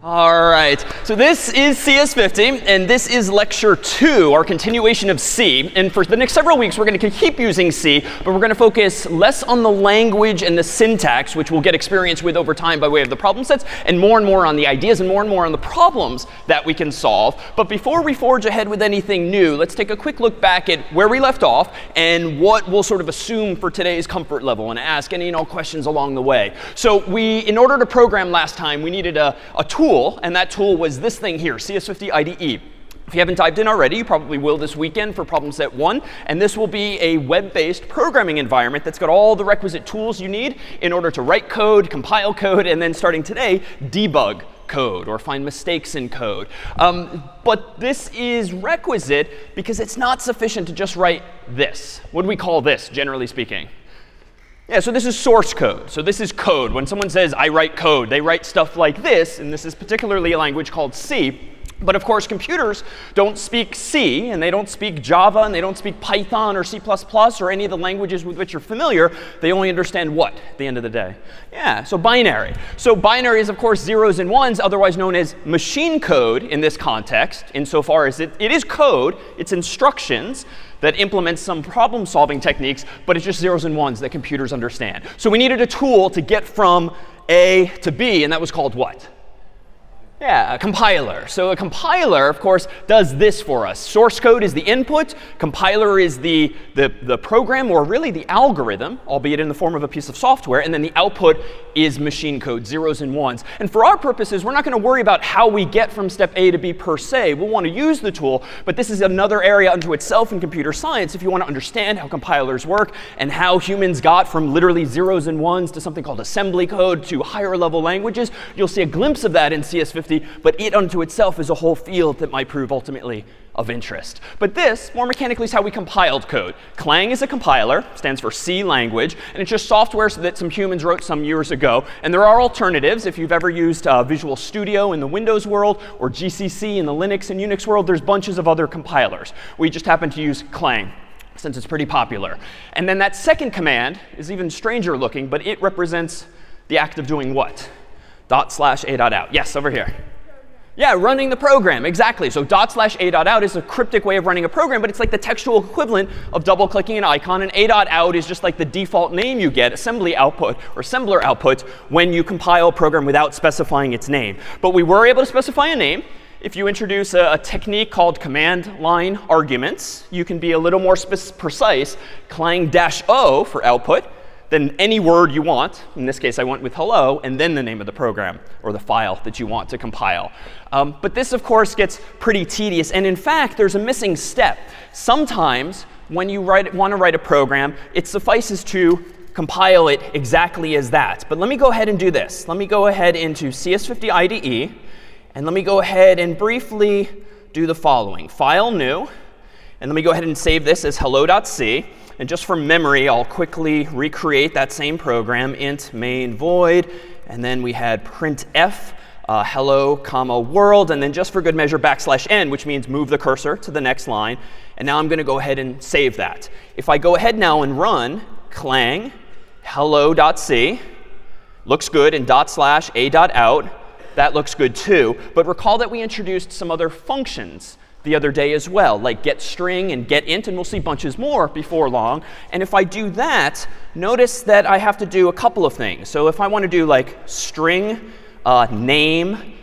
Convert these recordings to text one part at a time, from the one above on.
All right, so this is CS50, and this is lecture 2, our continuation of C. And for the next several weeks, we're going to keep using C, but we're going to focus less on the language and the syntax, which we'll get experience with over time by way of the problem sets, and more on the ideas and more on the problems that we can solve. But before we forge ahead with anything new, let's take a quick look back at where we left off and what we'll sort of assume for today's comfort level and ask any and all questions along the way. So in order to program last time, we needed a tool. And that tool was this thing here, CS50 IDE. If you haven't typed in already, you probably will this weekend for problem set 1. And this will be a web-based programming environment that's got all the requisite tools you need in order to write code, compile code, and then starting today, debug code or find mistakes in code. But this is requisite because it's not sufficient to just write this. What do we call this, generally speaking? Yeah, so this is source code. So this is code. When someone says, I write code, they write stuff like this. And this is particularly a language called C. But of course, computers don't speak C, and they don't speak Java, and they don't speak Python or C++ or any of the languages with which you're familiar. They only understand what at the end of the day? Yeah, so binary. So binary is, of course, zeros and ones, otherwise known as machine code in this context, insofar as it is code, it's instructions that implements some problem-solving techniques, but it's just zeros and ones that computers understand. So we needed a tool to get from A to B, and that was called what? Yeah, a compiler. So a compiler, of course, does this for us. Source code is the input. Compiler is the program, or really the algorithm, albeit in the form of a piece of software. And then the output is machine code, zeros and ones. And for our purposes, we're not going to worry about how we get from step A to B per se. We'll want to use the tool. But this is another area unto itself in computer science if you want to understand how compilers work and how humans got from literally zeros and ones to something called assembly code to higher level languages. You'll see a glimpse of that in CS50. But it unto itself is a whole field that might prove ultimately of interest. But this, more mechanically, is how we compiled code. Clang is a compiler, stands for C language, and it's just software that some humans wrote some years ago. And there are alternatives. If you've ever used Visual Studio in the Windows world or GCC in the Linux and Unix world, there's bunches of other compilers. We just happen to use Clang, since it's pretty popular. And then that second command is even stranger looking, but it represents the act of doing what? ./a.out. Yes, over here. Yeah, running the program, exactly. So ./a.out is a cryptic way of running a program, but it's like the textual equivalent of double-clicking an icon. And a.out is just like the default name you get, assembly output or assembler output, when you compile a program without specifying its name. But we were able to specify a name. If you introduce a technique called command line arguments, you can be a little more precise, clang-o for output, then any word you want. In this case, I went with hello, and then the name of the program or the file that you want to compile. But this, of course, gets pretty tedious. And in fact, there's a missing step. Sometimes when you want to write a program, it suffices to compile it exactly as that. But let me go ahead and do this. Let me go ahead into CS50 IDE, and let me go ahead and briefly do the following. File new, and let me go ahead and save this as hello.c. And just from memory, I'll quickly recreate that same program, int main void, and then we had printf, hello, comma, world, and then just for good measure, \n, which means move the cursor to the next line. And now I'm going to go ahead and save that. If I go ahead now and run clang hello.c, looks good, and ./a.out, that looks good too. But recall that we introduced some other functions the other day as well, like getString and getInt, and we'll see bunches more before long. And if I do that, notice that I have to do a couple of things. So if I want to do like string name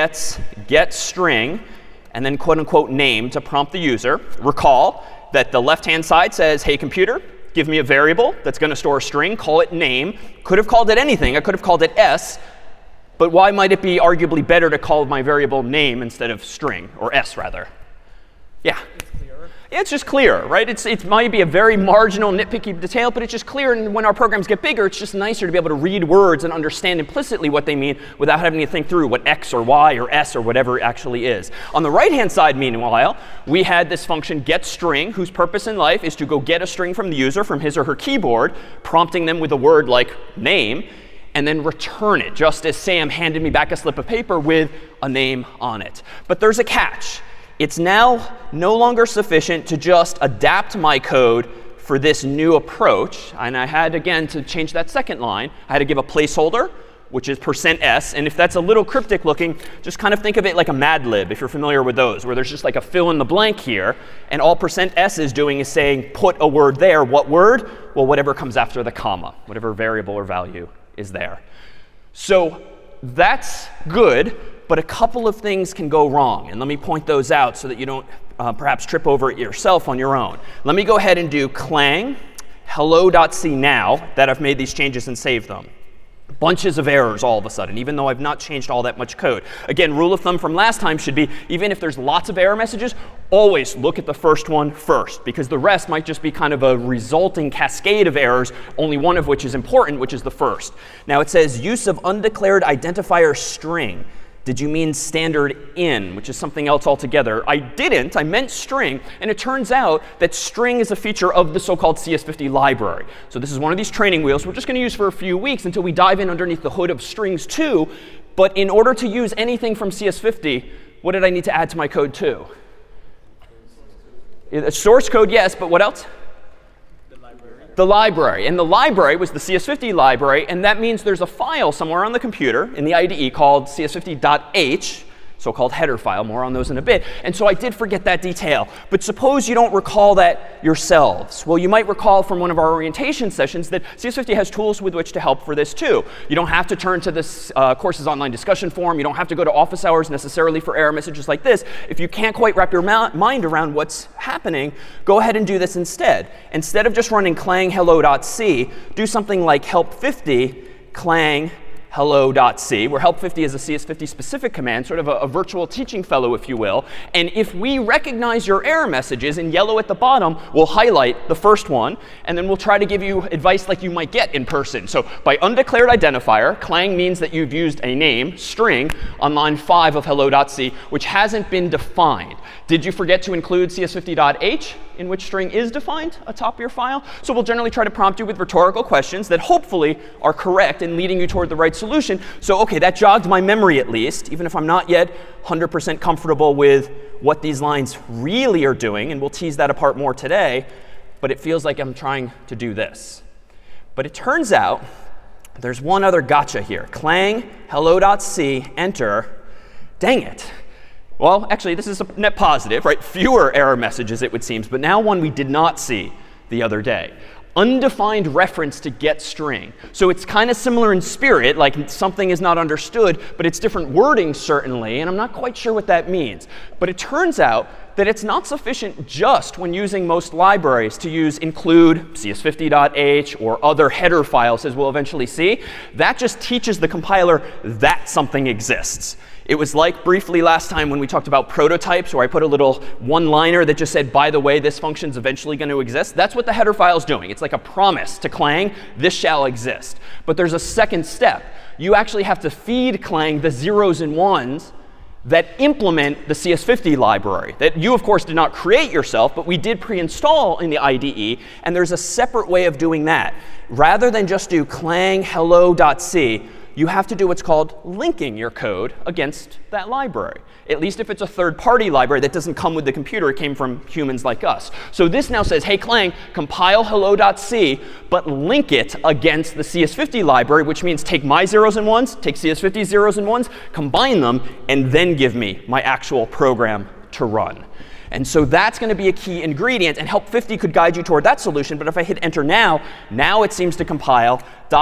getString, and then quote unquote name to prompt the user, recall that the left-hand side says, hey computer, give me a variable that's going to store a string, call it name. Could have called it anything. I could have called it s. But why might it be arguably better to call my variable name instead of string, or s rather? Yeah. Yeah, it's just clear, right? It might be a very marginal, nitpicky detail, but it's just clear. And when our programs get bigger, it's just nicer to be able to read words and understand implicitly what they mean without having to think through what x or y or s or whatever it actually is. On the right-hand side, meanwhile, we had this function getString, whose purpose in life is to go get a string from the user from his or her keyboard, prompting them with a word like name, and then return it, just as Sam handed me back a slip of paper with a name on it. But there's a catch. It's now no longer sufficient to just adapt my code for this new approach. And I had, again, to change that second line, I had to give a placeholder which is %s. And if that's a little cryptic looking, just kind of think of it like a Mad Lib, if you're familiar with those, where there's just like a fill in the blank here. And all %s is doing is saying, put a word there. What word? Well, whatever comes after the comma, whatever variable or value is there. So that's good, but a couple of things can go wrong. And let me point those out so that you don't perhaps trip over it yourself on your own. Let me go ahead and do clang hello.c now that I've made these changes and saved them. Bunches of errors all of a sudden, even though I've not changed all that much code. Again, rule of thumb from last time should be, even if there's lots of error messages, always look at the first one first, because the rest might just be kind of a resulting cascade of errors, only one of which is important, which is the first. Now it says use of undeclared identifier string. Did you mean standard in, which is something else altogether? I didn't. I meant string. And it turns out that string is a feature of the so-called CS50 library. So this is one of these training wheels we're just going to use for a few weeks until we dive in underneath the hood of strings too. But in order to use anything from CS50, what did I need to add to my code too? Source code, yes, but what else? The library. And the library was the CS50 library, and that means there's a file somewhere on the computer in the IDE called cs50.h, so-called header file. More on those in a bit. And so I did forget that detail. But suppose you don't recall that yourselves. Well, you might recall from one of our orientation sessions that CS50 has tools with which to help for this too. You don't have to turn to this course's online discussion forum. You don't have to go to office hours necessarily for error messages like this. If you can't quite wrap your mind around what's happening, go ahead and do this instead. Instead of just running clang hello.c, do something like help50 clang hello.c, where help50 is a CS50 specific command, sort of a virtual teaching fellow, if you will. And if we recognize your error messages in yellow at the bottom, we'll highlight the first one, and then we'll try to give you advice like you might get in person. So by undeclared identifier, clang means that you've used a name, string, on line 5 of hello.c, which hasn't been defined. Did you forget to include cs50.h, in which string is defined atop your file? So we'll generally try to prompt you with rhetorical questions that hopefully are correct in leading you toward the right solution. So OK, that jogged my memory at least, even if I'm not yet 100% comfortable with what these lines really are doing. And we'll tease that apart more today. But it feels like I'm trying to do this. But it turns out there's one other gotcha here. Clang hello.c, enter. Dang it. Well, actually, this is a net positive, right? Fewer error messages, it would seem, but now one we did not see the other day. Undefined reference to get string. So it's kind of similar in spirit, like something is not understood, but it's different wording certainly, and I'm not quite sure what that means. But it turns out that it's not sufficient just when using most libraries to use include cs50.h or other header files, as we'll eventually see. That just teaches the compiler that something exists. It was like briefly last time when we talked about prototypes, where I put a little one-liner that just said, by the way, this function's eventually going to exist. That's what the header file is doing. It's like a promise to Clang, this shall exist. But there's a second step. You actually have to feed Clang the zeros and ones that implement the CS50 library that you, of course, did not create yourself, but we did pre-install in the IDE. And there's a separate way of doing that. Rather than just do clang hello.c, you have to do what's called linking your code against that library, at least if it's a third-party library that doesn't come with the computer. It came from humans like us. So this now says, hey, Clang, compile hello.c, but link it against the CS50 library, which means take my zeros and ones, take CS50's zeros and ones, combine them, and then give me my actual program to run. And so that's going to be a key ingredient, and help50 could guide you toward that solution. But if I hit enter now it seems to compile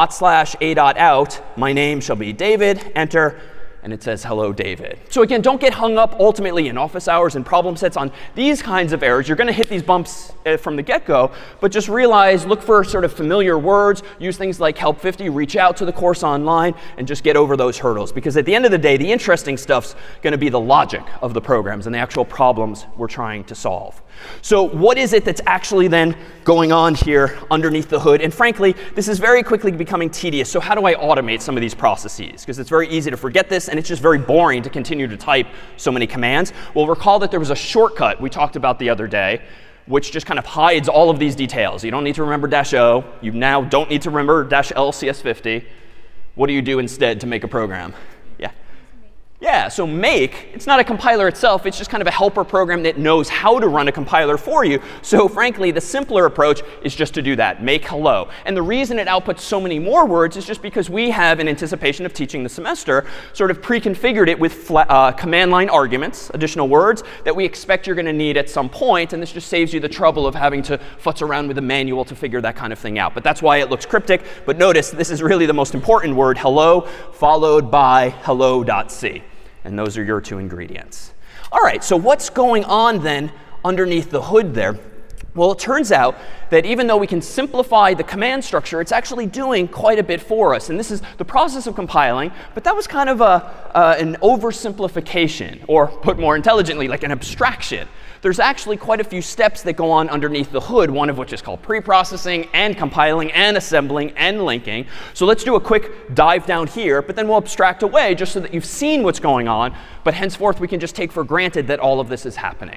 /a.out, my name shall be David, enter, and it says hello, David. So again, don't get hung up ultimately in office hours and problem sets on these kinds of errors. You're going to hit these bumps from the get-go, but just realize, look for sort of familiar words, use things like help50, reach out to the course online, and just get over those hurdles. Because at the end of the day, the interesting stuff's going to be the logic of the programs and the actual problems we're trying to solve. So what is it that's actually then going on here underneath the hood? And frankly, this is very quickly becoming tedious. So how do I automate some of these processes? Because it's very easy to forget this, and it's just very boring to continue to type so many commands. Well, recall that there was a shortcut we talked about the other day, which just kind of hides all of these details. You don't need to remember -o. You now don't need to remember -l CS50. What do you do instead to make a program? Yeah, so make, it's not a compiler itself. It's just kind of a helper program that knows how to run a compiler for you. So frankly, the simpler approach is just to do that, make hello. And the reason it outputs so many more words is just because we have, in anticipation of teaching the semester, sort of pre-configured it with command line arguments, additional words, that we expect you're going to need at some point. And this just saves you the trouble of having to futz around with a manual to figure that kind of thing out. But that's why it looks cryptic. But notice, this is really the most important word, hello, followed by hello.c. And those are your two ingredients. All right, so what's going on then underneath the hood there? Well, it turns out that even though we can simplify the command structure, it's actually doing quite a bit for us. And this is the process of compiling, but that was kind of an oversimplification, or put more intelligently, like an abstraction. There's actually quite a few steps that go on underneath the hood, one of which is called preprocessing and compiling and assembling and linking. So let's do a quick dive down here, but then we'll abstract away just so that you've seen what's going on. But henceforth, we can just take for granted that all of this is happening.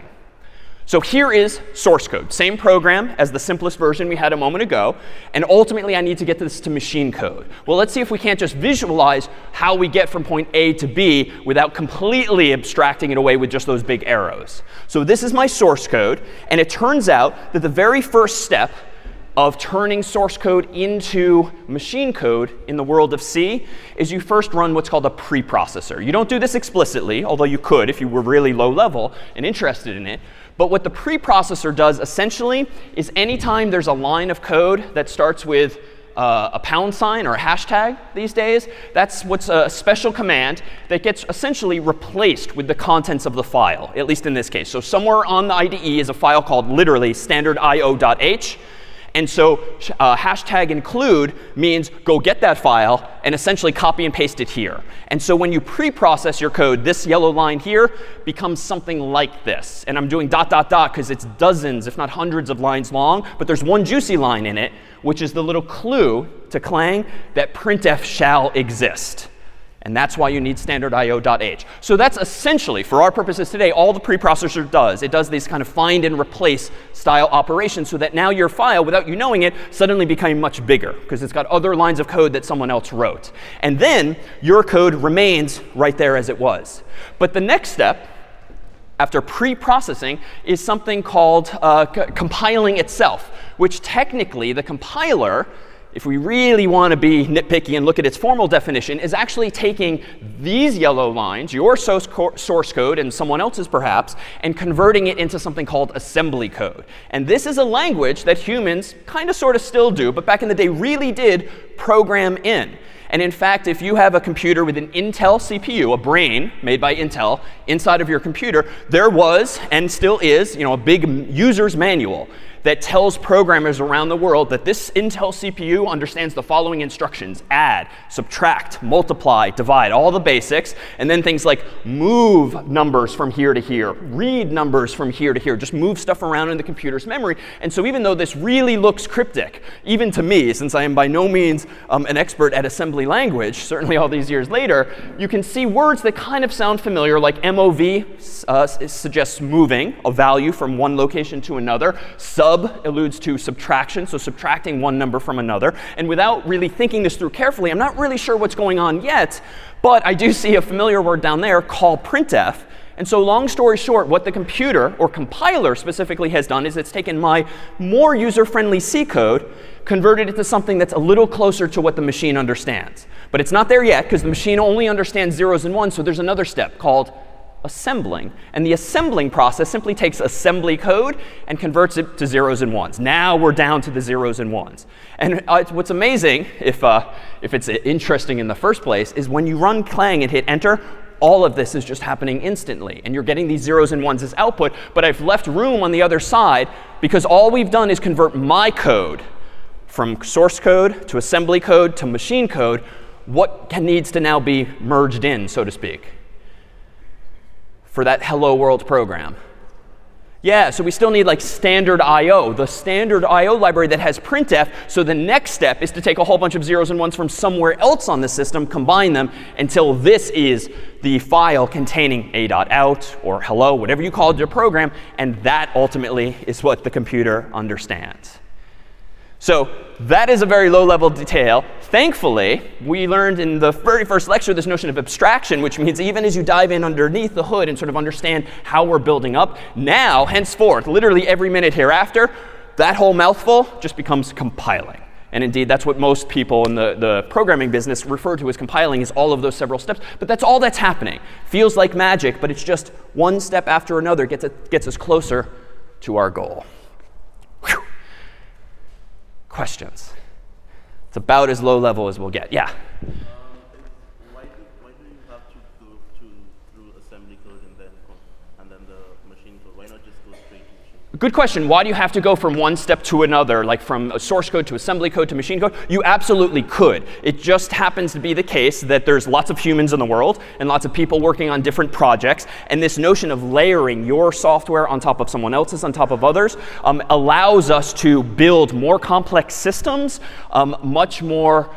So here is source code, same program as the simplest version we had a moment ago. And ultimately, I need to get this to machine code. Well, let's see if we can't just visualize how we get from point A to B without completely abstracting it away with just those big arrows. So this is my source code. And it turns out that the very first step of turning source code into machine code in the world of C is you first run what's called a preprocessor. You don't do this explicitly, although you could if you were really low level and interested in it. But what the preprocessor does essentially is anytime there's a line of code that starts with a pound sign or a hashtag these days, that's what's a special command that gets essentially replaced with the contents of the file, at least in this case. So somewhere on the IDE is a file called literally standard.io.h. And so hashtag include means go get that file and essentially copy and paste it here. And so when you pre-process your code, this yellow line here becomes something like this. And I'm doing ... because it's dozens, if not hundreds of lines long. But there's one juicy line in it, which is the little clue to Clang that printf shall exist. And that's why you need standard.io.h. So that's essentially, for our purposes today, all the preprocessor does. It does these kind of find and replace style operations so that now your file, without you knowing it, suddenly became much bigger because it's got other lines of code that someone else wrote. And then your code remains right there as it was. But the next step, after pre-processing, is something called compiling itself, which technically the compiler, if we really want to be nitpicky and look at its formal definition, is actually taking these yellow lines, your source code and someone else's perhaps, and converting it into something called assembly code. And this is a language that humans kind of sort of still do, but back in the day really did program in. And in fact, if you have a computer with an Intel CPU, a brain made by Intel, inside of your computer, there was and still is, a big user's manual that tells programmers around the world that this Intel CPU understands the following instructions: add, subtract, multiply, divide, all the basics, and then things like move numbers from here to here, read numbers from here to here, just move stuff around in the computer's memory. And so even though this really looks cryptic, even to me, since I am by no means an expert at assembly language, certainly all these years later, you can see words that kind of sound familiar, like MOV suggests moving a value from one location to another. Sub alludes to subtraction, so subtracting one number from another. And without really thinking this through carefully, I'm not really sure what's going on yet, but I do see a familiar word down there, call printf. And so long story short, what the computer, or compiler specifically, has done is it's taken my more user-friendly C code, converted it to something that's a little closer to what the machine understands. But it's not there yet, because the machine only understands zeros and ones, so there's another step called assembling. And the assembling process simply takes assembly code and converts it to zeros and ones. Now we're down to the zeros and ones. And what's amazing, if it's interesting in the first place, is when you run Clang and hit enter, all of this is just happening instantly. And you're getting these zeros and ones as output. But I've left room on the other side because all we've done is convert my code from source code to assembly code to machine code. What needs to now be merged in, so to speak, for that hello world program? Yeah, so we still need like standard IO, the standard IO library that has printf. So the next step is to take a whole bunch of zeros and ones from somewhere else on the system, combine them until this is the file containing a.out or hello, whatever you called your program, and that ultimately is what the computer understands. So that is a very low-level detail. Thankfully, we learned in the very first lecture this notion of abstraction, which means even as you dive in underneath the hood and sort of understand how we're building up, now, henceforth, literally every minute hereafter, that whole mouthful just becomes compiling. And indeed, that's what most people in the programming business refer to as compiling, is all of those several steps. But that's all that's happening. Feels like magic, but it's just one step after another gets us closer to our goal. Whew. Questions? It's about as low level as we'll get. Yeah? Why do you have to go through assembly code and then the machine code? Why not just go straight to machine code? Good question. Why do you have to go from one step to another, like from a source code to assembly code to machine code? You absolutely could. It just happens to be the case that there's lots of humans in the world and lots of people working on different projects. And this notion of layering your software on top of someone else's, on top of others, allows us to build more complex systems much more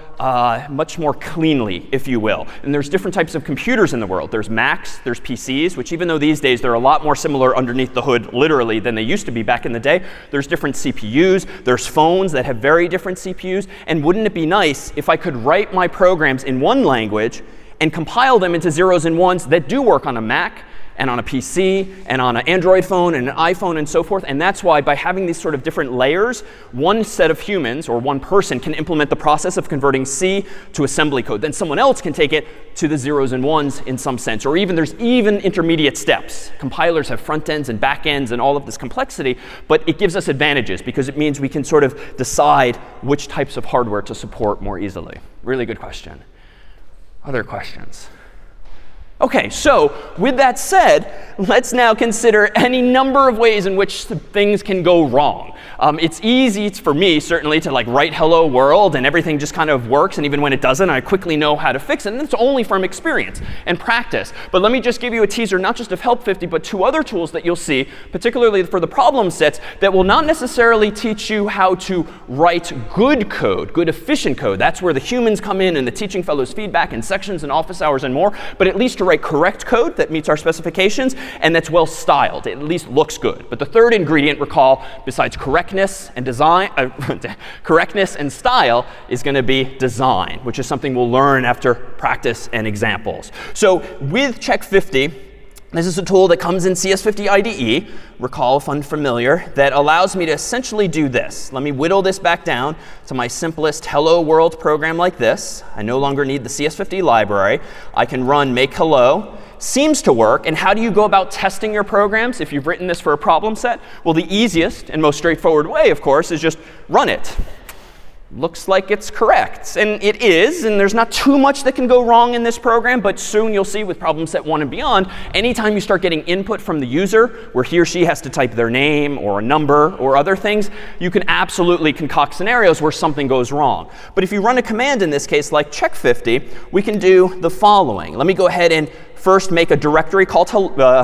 cleanly, if you will. And there's different types of computers in the world. There's Macs, there's PCs, which even though these days they're a lot more similar underneath the hood, literally, than they used to be back in the day, there's different CPUs. There's phones that have very different CPUs. And wouldn't it be nice if I could write my programs in one language and compile them into zeros and ones that do work on a Mac and on a PC and on an Android phone and an iPhone and so forth. And that's why by having these sort of different layers, one set of humans or one person can implement the process of converting C to assembly code. Then someone else can take it to the zeros and ones in some sense. Or even there's even intermediate steps. Compilers have front ends and back ends and all of this complexity. But it gives us advantages because it means we can sort of decide which types of hardware to support more easily. Really good question. Other questions? OK, so with that said, let's now consider any number of ways in which things can go wrong. It's easy for me, certainly, to like write hello world and everything just kind of works. And even when it doesn't, I quickly know how to fix it. And it's only from experience and practice. But let me just give you a teaser, not just of Help 50, but two other tools that you'll see, particularly for the problem sets, that will not necessarily teach you how to write good code, good efficient code. That's where the humans come in and the teaching fellows feedback and sections and office hours and more. But at least to write correct code that meets our specifications and that's well styled. It at least looks good. But the third ingredient, recall, besides correctness and design, correctness and style, is going to be design, which is something we'll learn after practice and examples. So with Check 50, this is a tool that comes in CS50 IDE, recall if unfamiliar, that allows me to essentially do this. Let me whittle this back down to my simplest hello world program like this. I no longer need the CS50 library. I can run make hello. Seems to work. And how do you go about testing your programs if you've written this for a problem set? Well, the easiest and most straightforward way, of course, is just run it. Looks like it's correct. And it is. And there's not too much that can go wrong in this program. But soon you'll see with problem set 1 and beyond, anytime you start getting input from the user, where he or she has to type their name or a number or other things, you can absolutely concoct scenarios where something goes wrong. But if you run a command in this case, like check 50, we can do the following. Let me go ahead and first make a directory call to,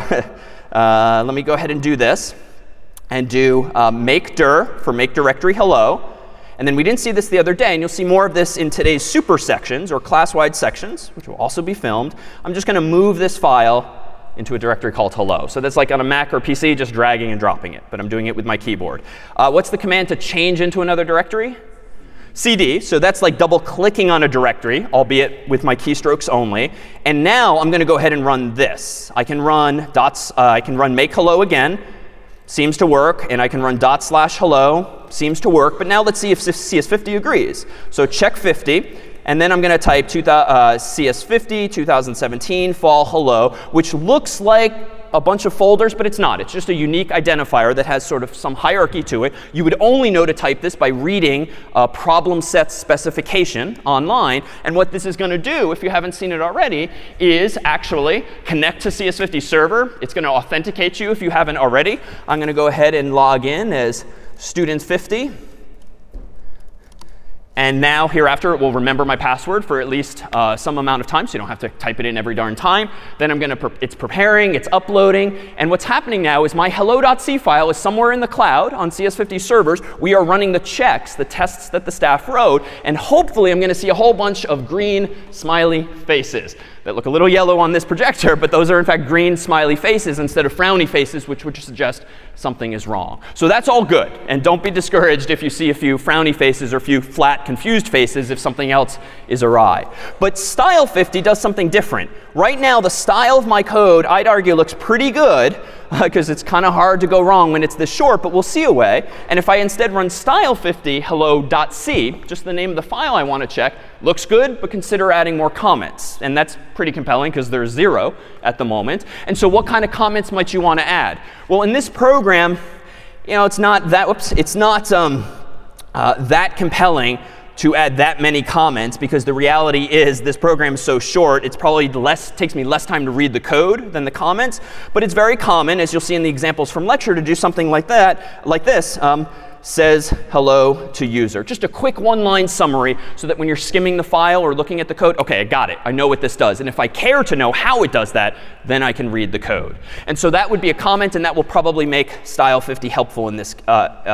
let me go ahead and do this. And do make dir for make directory hello. And then we didn't see this the other day, and you'll see more of this in today's super sections or class-wide sections, which will also be filmed. I'm just going to move this file into a directory called hello. So that's like on a Mac or PC, just dragging and dropping it. But I'm doing it with my keyboard. What's the command to change into another directory? CD. So that's like double-clicking on a directory, albeit with my keystrokes only. And now I'm going to go ahead and run this. I can run make hello again. Seems to work. And I can run /hello. Seems to work. But now let's see if CS50 agrees. So check 50. And then I'm going to type CS50 2017 fall hello, which looks like a bunch of folders, but it's not. It's just a unique identifier that has sort of some hierarchy to it. You would only know to type this by reading a problem set specification online. And what this is going to do, if you haven't seen it already, is actually connect to CS50 server. It's going to authenticate you if you haven't already. I'm going to go ahead and log in as student50. And now, hereafter, it will remember my password for at least some amount of time, so you don't have to type it in every darn time. Then it's preparing, it's uploading. And what's happening now is my hello.c file is somewhere in the cloud on CS50 servers. We are running the checks, the tests that the staff wrote. And hopefully, I'm going to see a whole bunch of green, smiley faces. that look a little yellow on this projector, but those are in fact green smiley faces instead of frowny faces, which would suggest something is wrong. So that's all good. And don't be discouraged if you see a few frowny faces or a few flat, confused faces if something else is awry. But style 50 does something different. Right now, the style of my code, I'd argue, looks pretty good because it's kind of hard to go wrong when it's this short, but we'll see a way. And if I instead run style 50 hello.c, just the name of the file I want to check, looks good, but consider adding more comments. And that's pretty compelling because there's 0 at the moment. And so what kind of comments might you want to add? Well, in this program, it's not that, that compelling to add that many comments, because the reality is this program is so short, it's probably takes me less time to read the code than the comments. But it's very common, as you'll see in the examples from lecture, to do something like that, like this. Says hello to user. Just a quick one-line summary so that when you're skimming the file or looking at the code, OK, I got it. I know what this does. And if I care to know how it does that, then I can read the code. And so that would be a comment, and that will probably make style 50 helpful in this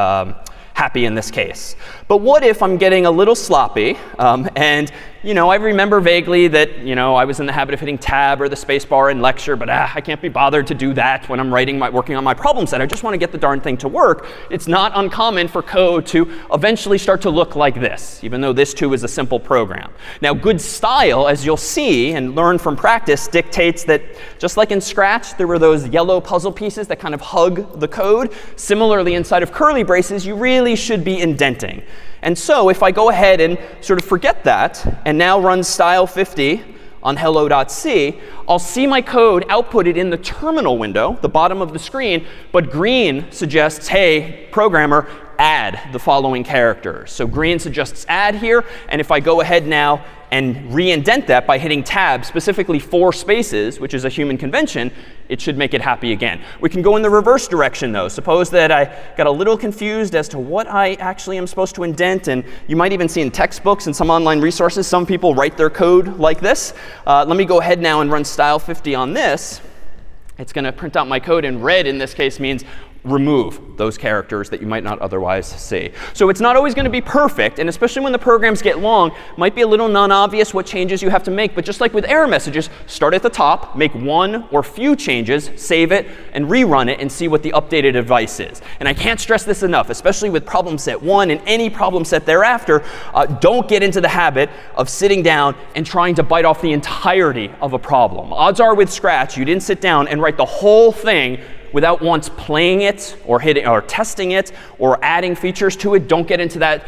happy in this case. But what if I'm getting a little sloppy and I remember vaguely that I was in the habit of hitting tab or the space bar in lecture, but I can't be bothered to do that when I'm working on my problem set. I just want to get the darn thing to work. It's not uncommon for code to eventually start to look like this, even though this too is a simple program. Now, good style, as you'll see and learn from practice, dictates that just like in Scratch, there were those yellow puzzle pieces that kind of hug the code. Similarly, inside of curly braces, you really should be indenting. And so if I go ahead and sort of forget that and now run style 50 on hello.c, I'll see my code outputted in the terminal window, the bottom of the screen, but green suggests, hey, programmer, add the following characters. So green suggests add here, and if I go ahead now and re-indent that by hitting tab, specifically 4 spaces, which is a human convention, it should make it happy again. We can go in the reverse direction, though. Suppose that I got a little confused as to what I actually am supposed to indent. And you might even see in textbooks and some online resources, some people write their code like this. Let me go ahead now and run style 50 on this. It's going to print out my code. And red, in this case, means remove those characters that you might not otherwise see. So it's not always going to be perfect, and especially when the programs get long, might be a little non-obvious what changes you have to make. But just like with error messages, start at the top, make one or few changes, save it, and rerun it, and see what the updated advice is. And I can't stress this enough, especially with problem set 1 and any problem set thereafter. Don't get into the habit of sitting down and trying to bite off the entirety of a problem. Odds are with Scratch, you didn't sit down and write the whole thing without once playing it or testing it or adding features to it. Don't get into that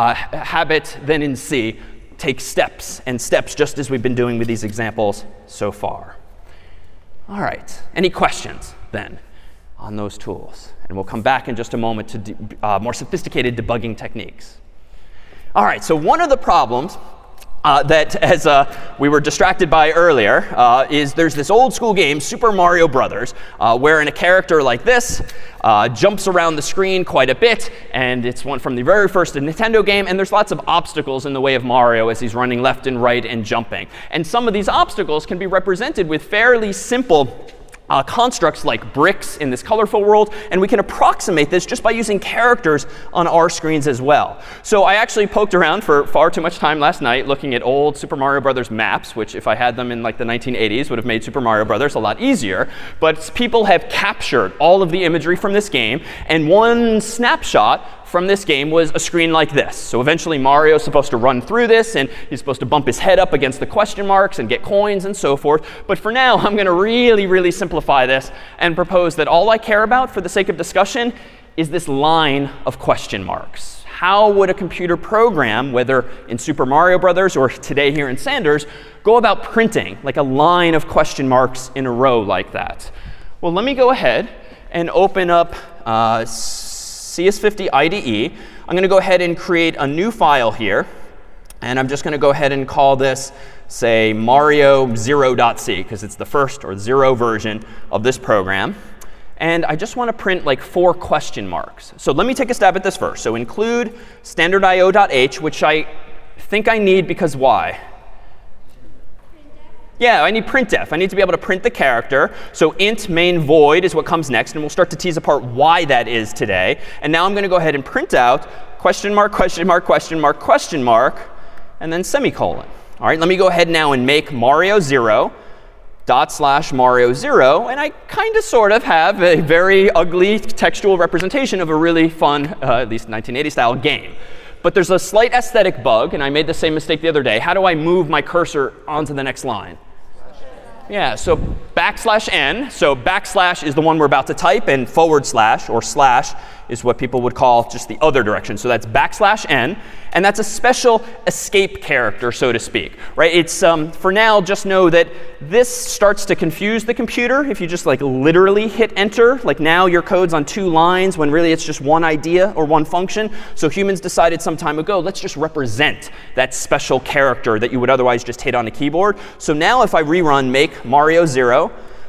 habit. Then in C, take steps and steps, just as we've been doing with these examples so far. All right. Any questions then on those tools? And we'll come back in just a moment to more sophisticated debugging techniques. All right. So one of the problems that, as we were distracted by earlier, is there's this old school game, Super Mario Brothers, wherein a character like this jumps around the screen quite a bit, and it's one from the very first Nintendo game, and there's lots of obstacles in the way of Mario as he's running left and right and jumping. And some of these obstacles can be represented with fairly simple constructs like bricks in this colorful world, and we can approximate this just by using characters on our screens as well. So I actually poked around for far too much time last night looking at old Super Mario Brothers maps, which if I had them in like the 1980s would have made Super Mario Brothers a lot easier. But people have captured all of the imagery from this game, and one snapshot from this game was a screen like this. So eventually Mario's supposed to run through this, and he's supposed to bump his head up against the question marks and get coins and so forth. But for now, I'm going to really simplify this and propose that all I care about for the sake of discussion is this line of question marks. How would a computer program, whether in Super Mario Brothers or today here in Sanders, go about printing like a line of question marks in a row like that? Well, let me go ahead and open up CS50 IDE. I'm going to go ahead and create a new file here. And I'm just going to go ahead and call this, say, Mario0.c, because it's the first or 0 version of this program. And I just want to print like 4 question marks. So let me take a stab at this first. So include standard.io.h, which I think I need because why? Yeah, I need printf. I need to be able to print the character. So int main void is what comes next, and we'll start to tease apart why that is today. And now I'm going to go ahead and print out question mark, question mark, question mark, question mark, and then semicolon. All right, let me go ahead now and make Mario0 ./Mario0, and I kind of sort of have a very ugly textual representation of a really fun, at least 1980 style game. But there's a slight aesthetic bug, and I made the same mistake the other day. How do I move my cursor onto the next line? Yeah, so \n. So backslash is the one we're about to type, and / or slash is what people would call just the other direction. So that's \n, and that's a special escape character, so to speak, right? It's for now, just know that this starts to confuse the computer if you just like literally hit enter. Like now your code's on 2 lines when really it's just one idea or one function. So humans decided some time ago, let's just represent that special character that you would otherwise just hit on a keyboard. So now if I rerun make Mario0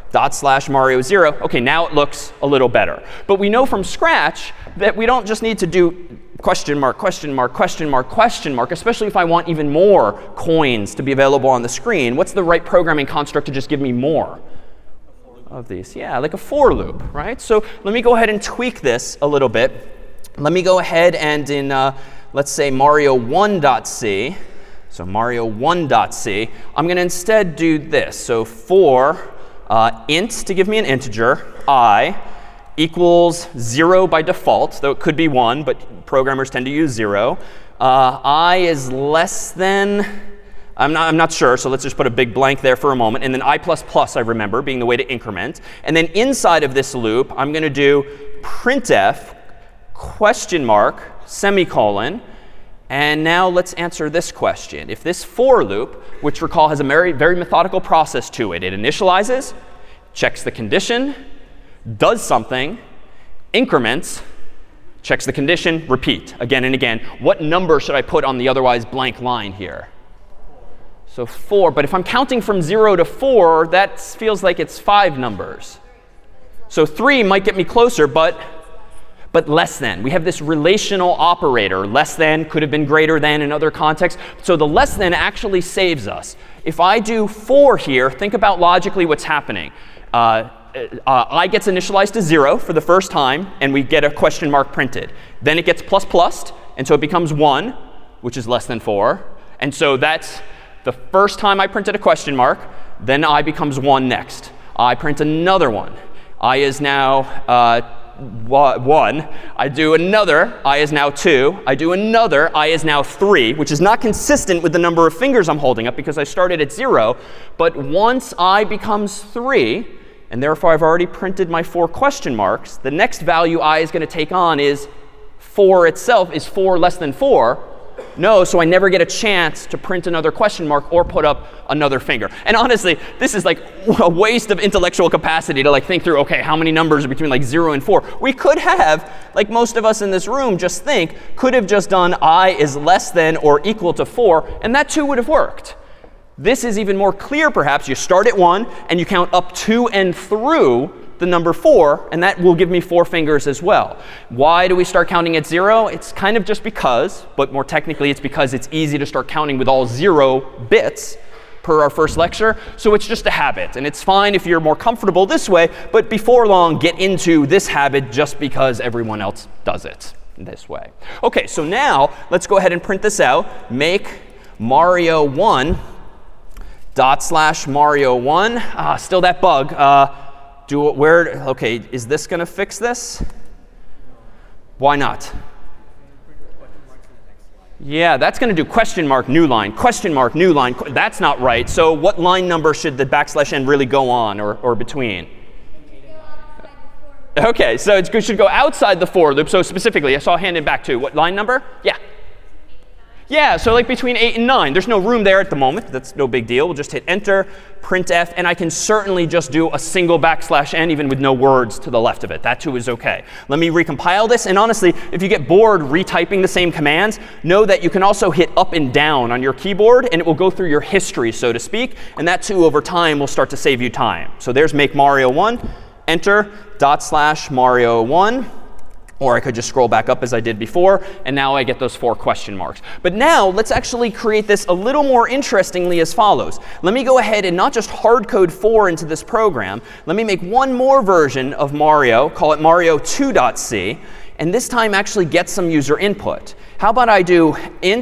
\Mario0, okay, now it looks a little better. But we know from scratch that we don't just need to do question mark, question mark, question mark, question mark, especially if I want even more coins to be available on the screen. What's the right programming construct to just give me more of these? Yeah, like a for loop, right? So let me go ahead and tweak this a little bit. Let me go ahead and in, let's say, Mario1.c, so Mario1.c, I'm going to instead do this. So for int, to give me an integer, I equals 0 by default, though it could be 1, but programmers tend to use 0. I is less than, I'm not sure, so let's just put a big blank there for a moment. And then I++, I remember, being the way to increment. And then inside of this loop, I'm going to do printf question mark semicolon. And now let's answer this question. If this for loop, which recall has a very, very methodical process to it, it initializes, checks the condition, does something, increments, checks the condition, repeat again and again. What number should I put on the otherwise blank line here? So 4. But if I'm counting from 0 to 4, that feels like it's 5 numbers. So 3 might get me closer, but less than. We have this relational operator. Less than could have been greater than in other contexts. So the less than actually saves us. If I do 4 here, think about logically what's happening. I gets initialized to 0 for the first time, and we get a question mark printed. Then it gets ++, and so it becomes 1, which is less than 4. And so that's the first time I printed a question mark. Then I becomes 1 next. I print another one. I is now 1. I do another, I is now 2. I do another, I is now 3, which is not consistent with the number of fingers I'm holding up because I started at 0. But once I becomes 3, and therefore I've already printed my 4 question marks, the next value I is going to take on is 4 itself. Is 4 less than 4? No, so I never get a chance to print another question mark or put up another finger. And honestly, this is like a waste of intellectual capacity to like think through, OK, how many numbers are between like 0 and 4? We could have, like most of us in this room just think, could have just done I is less than or equal to 4, and that too would have worked. This is even more clear, perhaps. You start at 1, and you count up to and through the number 4, and that will give me 4 fingers as well. Why do we start counting at 0? It's kind of just because, but more technically, it's because it's easy to start counting with all 0 bits per our first lecture. So it's just a habit, and it's fine if you're more comfortable this way, but before long, get into this habit just because everyone else does it this way. OK, so now let's go ahead and print this out. Make Mario1 ./Mario1. Still that bug. OK, is this going to fix this? Why not? Yeah, that's going to do question mark, new line, question mark, new line. That's not right. So what line number should the \n really go on or between? OK, so it should go outside the for loop. So specifically, I saw a hand in back too. What line number? Yeah. Yeah, so like between 8 and 9. There's no room there at the moment. That's no big deal. We'll just hit enter, printf, and I can certainly just do a single \n even with no words to the left of it. That too is OK. Let me recompile this. And honestly, if you get bored retyping the same commands, know that you can also hit up and down on your keyboard, and it will go through your history, so to speak. And that too, over time, will start to save you time. So there's make Mario1, enter, /Mario1. Or I could just scroll back up as I did before, and now I get those 4 question marks. But now let's actually create this a little more interestingly as follows. Let me go ahead and not just hard code 4 into this program. Let me make one more version of Mario, call it Mario2.c, and this time actually get some user input. How about I do int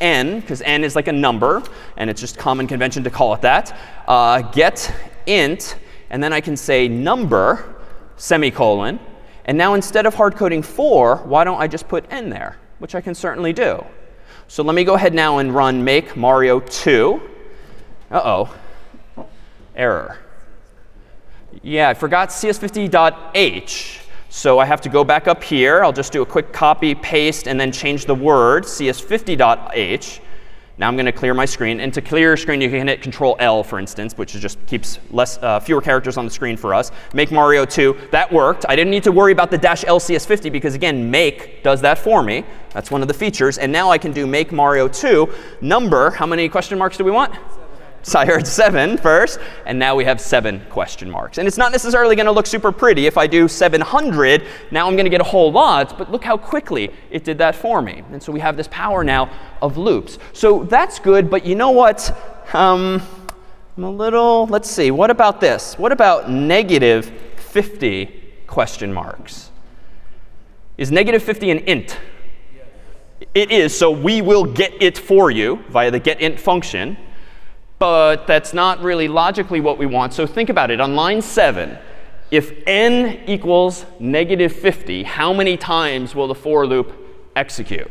n, because n is like a number, and it's just common convention to call it that. Get int, and then I can say number, semicolon. And now instead of hard coding 4, why don't I just put n there, which I can certainly do. So let me go ahead now and run make Mario 2. Uh-oh. Error. Yeah, I forgot cs50.h. So I have to go back up here. I'll just do a quick copy, paste, and then change the word cs50.h. Now I'm going to clear my screen. And to clear your screen, you can hit Control L, for instance, which just keeps fewer characters on the screen for us. Make Mario 2. That worked. I didn't need to worry about the -lcs50 because, again, make does that for me. That's one of the features. And now I can do make Mario 2. Number, how many question marks do we want? So I heard 7 first, and now we have 7 question marks. And it's not necessarily going to look super pretty. If I do 700, now I'm going to get a whole lot. But look how quickly it did that for me. And so we have this power now of loops. So that's good. But you know what? I'm a little, let's see. What about this? What about -50 question marks? Is -50 an int? It is. So we will get it for you via the getInt function. But that's not really logically what we want. So think about it. On line 7, if n equals -50, how many times will the for loop execute?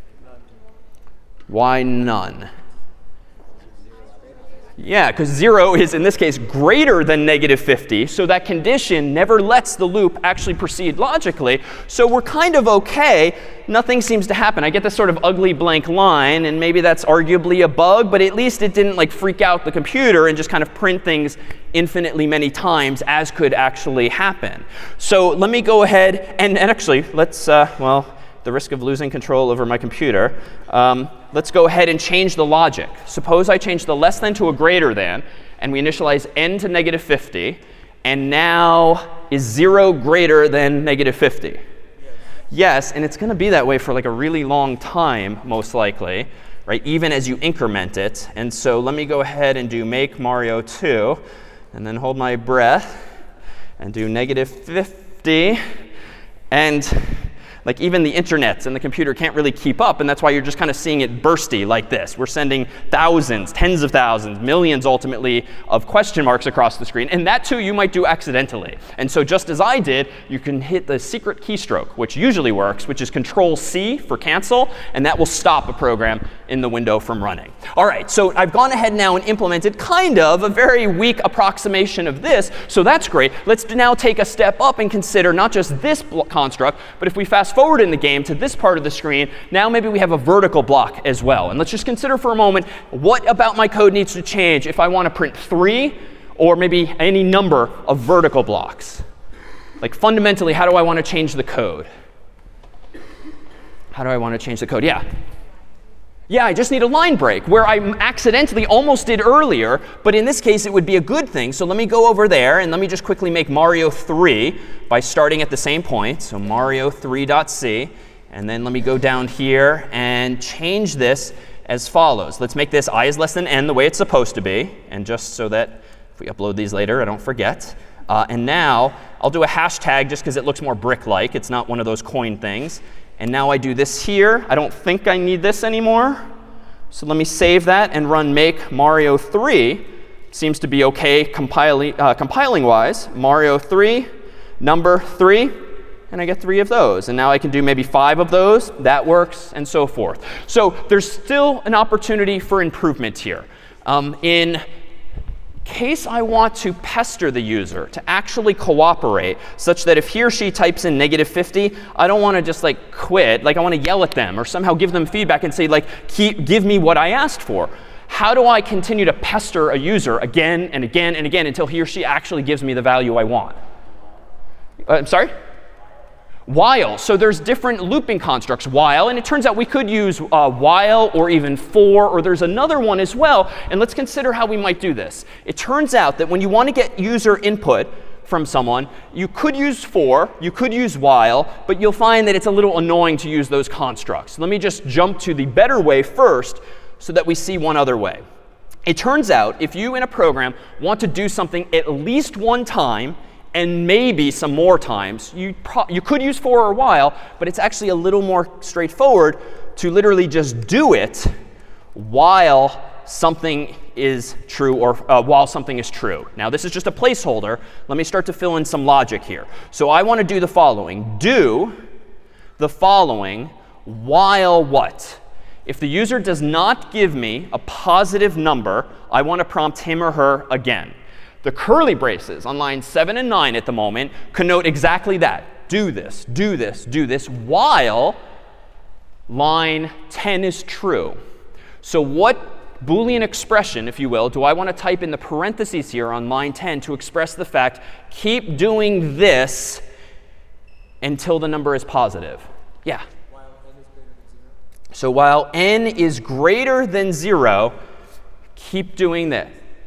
Why none? Yeah, because 0 is, in this case, greater than -50. So that condition never lets the loop actually proceed logically. So we're kind of OK. Nothing seems to happen. I get this sort of ugly blank line. And maybe that's arguably a bug. But at least it didn't like freak out the computer and just kind of print things infinitely many times, as could actually happen. So let me go ahead and actually, let's, well, the risk of losing control over my computer. Let's go ahead and change the logic. Suppose I change the less than to a greater than, and we initialize n to -50. And now is 0 greater than -50? Yes, and it's going to be that way for like a really long time, most likely, right? Even as you increment it. And so let me go ahead and do make Mario 2, and then hold my breath, and do -50. And like even the internet and the computer can't really keep up. And that's why you're just kind of seeing it bursty like this. We're sending thousands, tens of thousands, millions ultimately of question marks across the screen. And that too you might do accidentally. And so just as I did, you can hit the secret keystroke, which usually works, which is Control-C for cancel. And that will stop a program in the window from running. All right, so I've gone ahead now and implemented kind of a very weak approximation of this. So that's great. Let's now take a step up and consider not just this construct, but if we fast forward in the game to this part of the screen, now maybe we have a vertical block as well. And let's just consider for a moment, what about my code needs to change if I want to print 3 or maybe any number of vertical blocks? Like fundamentally, how do I want to change the code? How do I want to change the code? Yeah. Yeah, I just need a line break, where I accidentally almost did earlier. But in this case, it would be a good thing. So let me go over there, and let me just quickly make Mario 3 by starting at the same point. So Mario3.c. And then let me go down here and change this as follows. Let's make this I is less than n the way it's supposed to be. And just so that if we upload these later, I don't forget. And now I'll do a hashtag just because it looks more brick-like. It's not one of those coin things. And now I do this here. I don't think I need this anymore. So let me save that and run make Mario 3. Seems to be OK compiling-wise. Mario 3, number 3. And I get 3 of those. And now I can do maybe 5 of those. That works, and so forth. So there's still an opportunity for improvement here. In case I want to pester the user to actually cooperate, such that if he or she types in -50, I don't want to just like quit. Like I want to yell at them or somehow give them feedback and say like, give me what I asked for. How do I continue to pester a user again and again and again until he or she actually gives me the value I want? I'm sorry? While. So there's different looping constructs, while. And it turns out we could use while or even for, or there's another one as well. And let's consider how we might do this. It turns out that when you want to get user input from someone, you could use for, you could use while, but you'll find that it's a little annoying to use those constructs. Let me just jump to the better way first so that we see one other way. It turns out if you in a program want to do something at least one time, and maybe some more times, you could use for or while, but it's actually a little more straightforward to literally just do it while something is true or while something is true. Now, this is just a placeholder. Let me start to fill in some logic here. So I want to do the following. Do the following while what? If the user does not give me a positive number, I want to prompt him or her again. The curly braces on lines 7 and 9 at the moment connote exactly that. Do this, do this, do this, while line 10 is true. So what Boolean expression, if you will, do I want to type in the parentheses here on line 10 to express the fact, keep doing this until the number is positive? Yeah? So while n is greater than 0, keep doing this.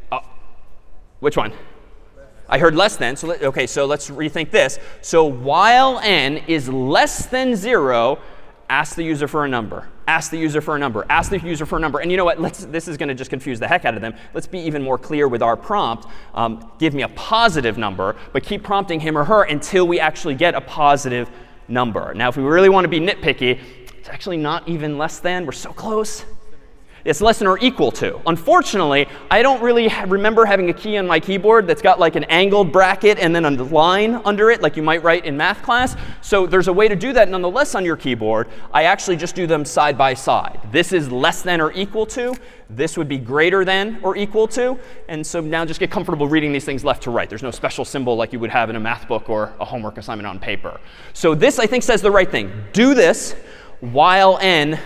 Which one? I heard less than. So OK, so let's rethink this. So while n is less than 0, ask the user for a number. Ask the user for a number. Ask the user for a number. And you know what? This is going to just confuse the heck out of them. Let's be even more clear with our prompt. Give me a positive number, but keep prompting him or her until we actually get a positive number. Now, if we really want to be nitpicky, it's actually not even less than. We're so close. It's less than or equal to. Unfortunately, I don't really remember having a key on my keyboard that's got like an angled bracket and then a line under it, like you might write in math class. So there's a way to do that nonetheless on your keyboard. I actually just do them side by side. This is less than or equal to. This would be greater than or equal to. And so now just get comfortable reading these things left to right. There's no special symbol like you would have in a math book or a homework assignment on paper. So this, I think, says the right thing. Do this while n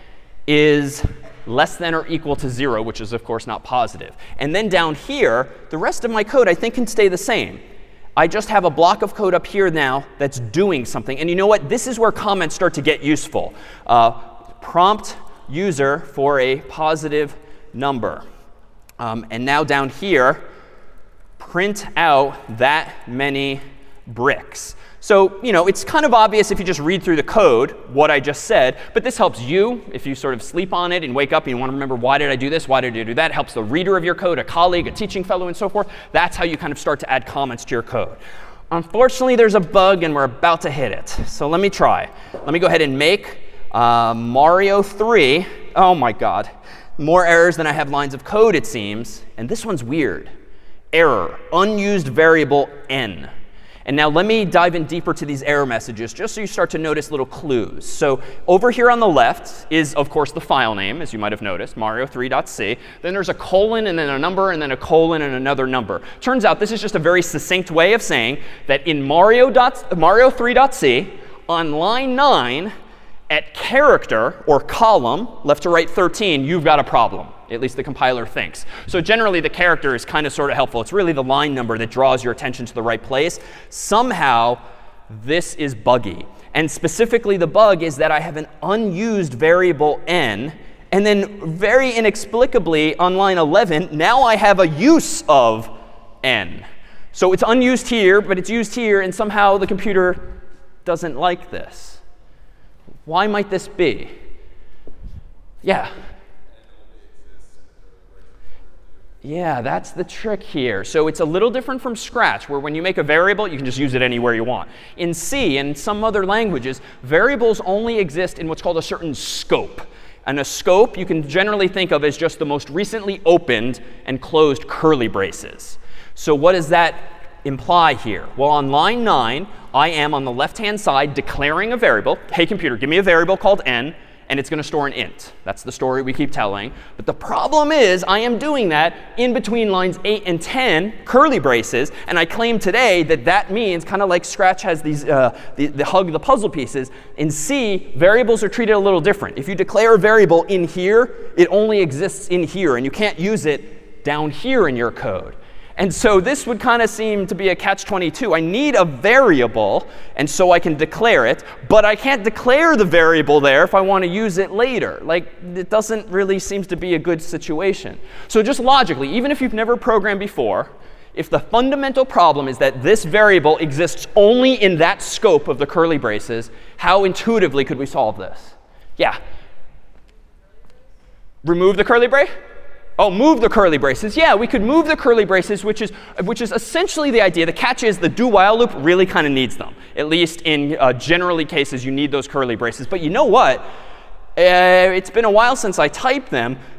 is less than or equal to 0, which is, of course, not positive. And then down here, the rest of my code, I think, can stay the same. I just have a block of code up here now that's doing something. And you know what? This is where comments start to get useful. Prompt user for a positive number. And now down here, print out that many bricks. So, you know, it's kind of obvious if you just read through the code what I just said. But this helps you if you sort of sleep on it and wake up and you want to remember, why did I do this? Why did I do that? It helps the reader of your code, a colleague, a teaching fellow, and so forth. That's how you kind of start to add comments to your code. Unfortunately, there's a bug, and we're about to hit it. So let me try. Let me go ahead and make Mario 3. Oh, my God. More errors than I have lines of code, it seems. And this one's weird. Error, unused variable n. And now let me dive in deeper to these error messages, just so you start to notice little clues. So over here on the left is, of course, the file name, as you might have noticed, mario3.c. Then there's a colon and then a number and then a colon and another number. Turns out this is just a very succinct way of saying that in mario3.c, on line 9, at character or column, left to right 13, you've got a problem. At least the compiler thinks. So generally, the character is kind of sort of helpful. It's really the line number that draws your attention to the right place. Somehow, this is buggy. And specifically, the bug is that I have an unused variable n. And then very inexplicably, on line 11, now I have a use of n. So it's unused here, but it's used here. And somehow, the computer doesn't like this. Why might this be? Yeah. Yeah, that's the trick here. So it's a little different from Scratch, where when you make a variable, you can just use it anywhere you want. In C and some other languages, variables only exist in what's called a certain scope. And a scope you can generally think of as just the most recently opened and closed curly braces. So what does that imply here? Well, on line 9, I am on the left-hand side declaring a variable. Hey, computer, give me a variable called n. And it's going to store an int. That's the story we keep telling. But the problem is I am doing that in between lines 8 and 10, curly braces. And I claim today that that means, kind of like Scratch has these the hug the puzzle pieces, in C, variables are treated a little different. If you declare a variable in here, it only exists in here. And you can't use it down here in your code. And so this would kind of seem to be a catch-22. I need a variable, and so I can declare it. But I can't declare the variable there if I want to use it later. Like, it doesn't really seem to be a good situation. So just logically, even if you've never programmed before, if the fundamental problem is that this variable exists only in that scope of the curly braces, how intuitively could we solve this? Yeah? Remove the curly brace? Oh, move the curly braces. Yeah, we could move the curly braces, which is essentially the idea. The catch is the do-while loop really kind of needs them. At least in generally cases, you need those curly braces. But you know what? It's been a while since I typed them.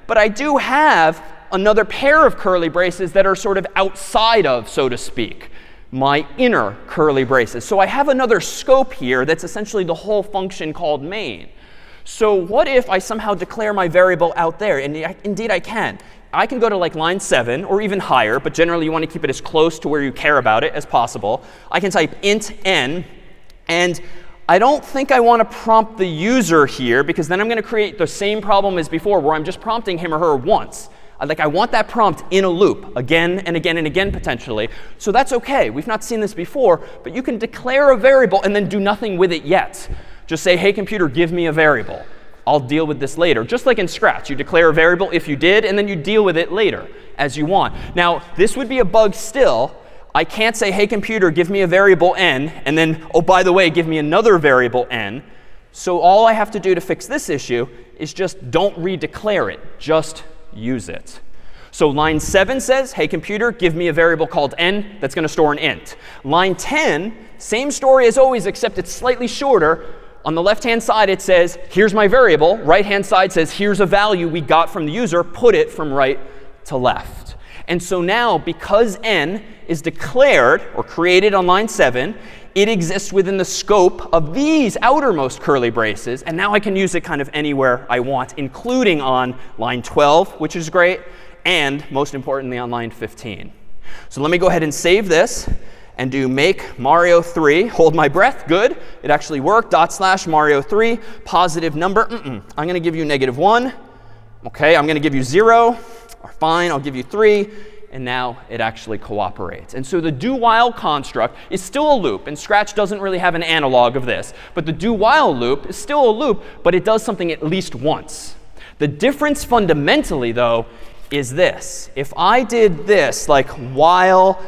but I do have another pair of curly braces that are sort of outside of, so to speak, my inner curly braces. So I have another scope here that's essentially the whole function called main. So what if I somehow declare my variable out there? And indeed I can. I can go to like line 7 or even higher, but generally you want to keep it as close to where you care about it as possible. I can type int n, and I don't think I want to prompt the user here, because then I'm going to create the same problem as before where I'm just prompting him or her once. I want that prompt in a loop again and again and again potentially. So that's OK. We've not seen this before, but you can declare a variable and then do nothing with it yet. Just say, hey, computer, give me a variable. I'll deal with this later. Just like in Scratch, you declare a variable if you did, and then you deal with it later as you want. Now, this would be a bug still. I can't say, hey, computer, give me a variable n, and then, oh, by the way, give me another variable n. So all I have to do to fix this issue is just don't redeclare it. Just use it. So line 7 says, hey, computer, give me a variable called n that's going to store an int. Line 10, same story as always, except it's slightly shorter. On the left-hand side, it says, here's my variable. Right-hand side says, here's a value we got from the user. Put it from right to left. And so now, because n is declared or created on line 7, it exists within the scope of these outermost curly braces. And now I can use it kind of anywhere I want, including on line 12, which is great, and most importantly on line 15. So let me go ahead and save this and do make Mario 3. Hold my breath. Good. It actually worked. / Mario 3, positive number. I'm going to give you -1. OK, I'm going to give you 0. Or fine, I'll give you 3. And now it actually cooperates. And so the do-while construct is still a loop. And Scratch doesn't really have an analog of this. But the do-while loop is still a loop, but it does something at least once. The difference fundamentally, though, is this. If I did this, like while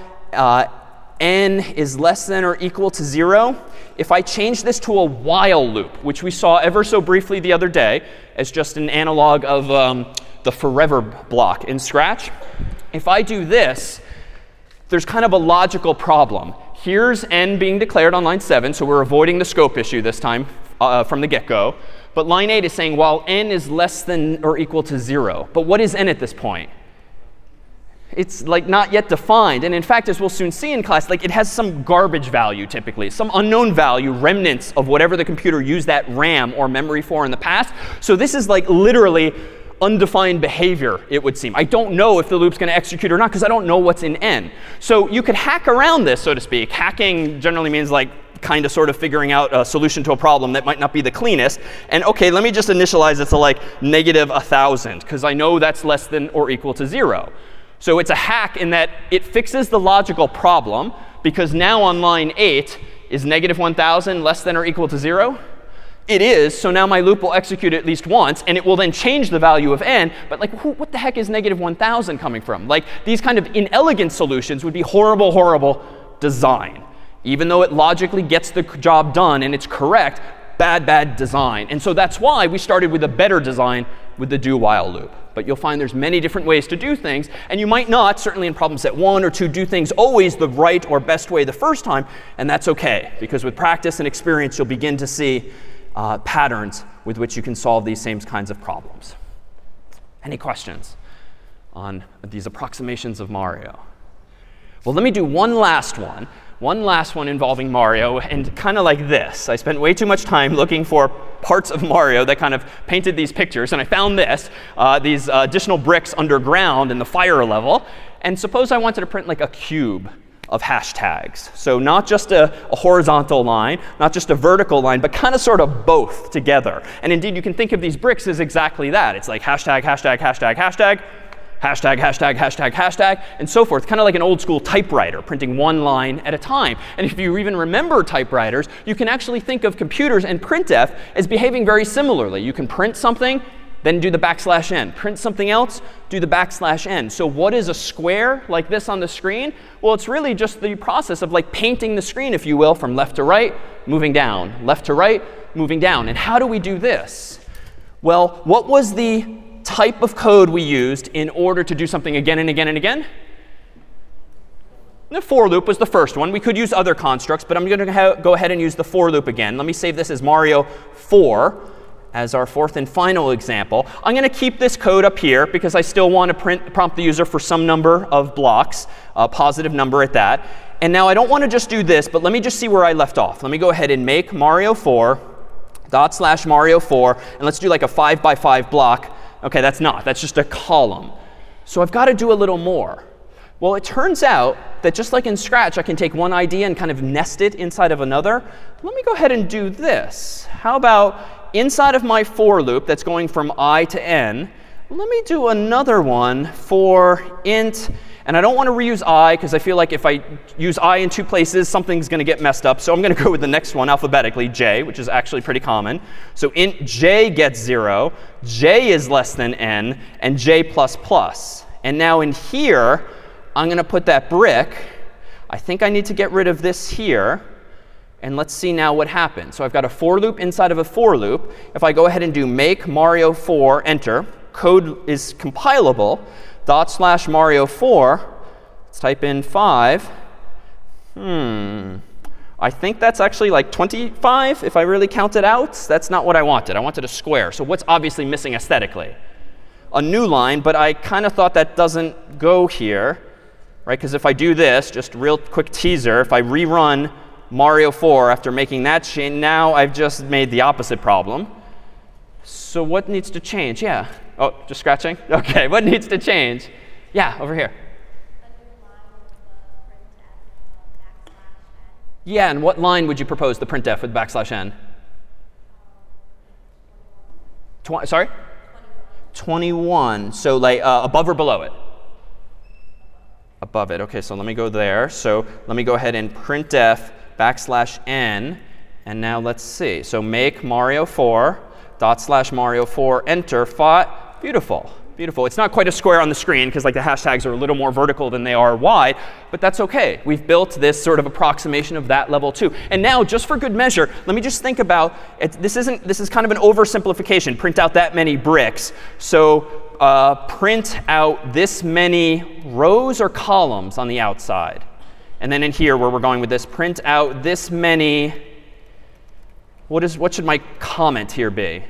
n is less than or equal to 0, if I change this to a while loop, which we saw ever so briefly the other day as just an analog of the forever block in Scratch, if I do this, there's kind of a logical problem. Here's n being declared on line 7, so we're avoiding the scope issue this time from the get-go. But line 8 is saying while n is less than or equal to 0. But what is n at this point? It's like not yet defined. And in fact, as we'll soon see in class, like it has some garbage value typically, some unknown value, remnants of whatever the computer used that RAM or memory for in the past. So this is like literally undefined behavior, it would seem. I don't know if the loop's going to execute or not because I don't know what's in n. So you could hack around this, so to speak. Hacking generally means like kind of sort of figuring out a solution to a problem that might not be the cleanest. And OK, let me just initialize it to like -1,000 because I know that's less than or equal to 0. So it's a hack in that it fixes the logical problem, because now on line 8, is -1,000 less than or equal to 0? It is. So now my loop will execute at least once, and it will then change the value of n. But like, what the heck is -1,000 coming from? Like, these kind of inelegant solutions would be horrible, horrible design. Even though it logically gets the job done and it's correct, bad, bad design. And so that's why we started with a better design with the do-while loop. But you'll find there's many different ways to do things. And you might not, certainly in problem set 1 or 2, do things always the right or best way the first time. And that's OK, because with practice and experience, you'll begin to see patterns with which you can solve these same kinds of problems. Any questions on these approximations of Mario? Well, let me do one last one. One last one involving Mario, and kind of like this. I spent way too much time looking for parts of Mario that kind of painted these pictures, and I found this, these additional bricks underground in the fire level. And suppose I wanted to print like a cube of hashtags. So not just a horizontal line, not just a vertical line, but kind of sort of both together. And indeed, you can think of these bricks as exactly that. It's like hashtag, hashtag, hashtag, hashtag, hashtag, hashtag, hashtag, hashtag, and so forth. Kind of like an old school typewriter, printing one line at a time. And if you even remember typewriters, you can actually think of computers and printf as behaving very similarly. You can print something, then do the \n. Print something else, do the \n. So what is a square like this on the screen? Well, it's really just the process of like painting the screen, if you will, from left to right, moving down, left to right, moving down. And how do we do this? Well, what was the type of code we used in order to do something again and again and again? The for loop was the first one. We could use other constructs, but I'm going to go ahead and use the for loop again. Let me save this as Mario 4. as our fourth and final example. I'm going to keep this code up here because I still want to prompt the user for some number of blocks, a positive number at that. And now I don't want to just do this, but let me just see where I left off. Let me go ahead and make Mario4 ./Mario4, and let's do like a 5 by 5 block. OK, that's just a column. So I've got to do a little more. Well, it turns out that just like in Scratch, I can take one idea and kind of nest it inside of another. Let me go ahead and do this. How about inside of my for loop that's going from I to n, let me do another one for int. And I don't want to reuse I, because I feel like if I use I in two places, something's going to get messed up. So I'm going to go with the next one alphabetically, j, which is actually pretty common. So int j gets 0, j is less than n, and j plus plus. And now in here, I'm going to put that brick. I think I need to get rid of this here. And let's see now what happens. So I've got a for loop inside of a for loop. If I go ahead and do make Mario4, enter, code is compilable. ./Mario4, let's type in 5. I think that's actually like 25 if I really count it out. That's not what I wanted. I wanted a square. So what's obviously missing aesthetically? A new line, but I kind of thought that doesn't go here, right? Because if I do this, just real quick teaser, if I rerun Mario4 after making that change, now I've just made the opposite problem. So what needs to change? Yeah. Oh, just scratching? OK, what needs to change? Yeah, over here. Yeah, and what line would you propose the printf with \n? Sorry? 21. So like above or below it? Above it. OK, so let me go there. So let me go ahead and printf \n. And now let's see. So make Mario4 ./Mario4 enter 5. Beautiful. Beautiful. It's not quite a square on the screen because like the hashtags are a little more vertical than they are wide, but that's OK. We've built this sort of approximation of that level too. And now, just for good measure, let me just think about it. This is kind of an oversimplification. Print out that many bricks. So print out this many rows or columns on the outside. And then in here, where we're going with this, print out this many. What should my comment here be?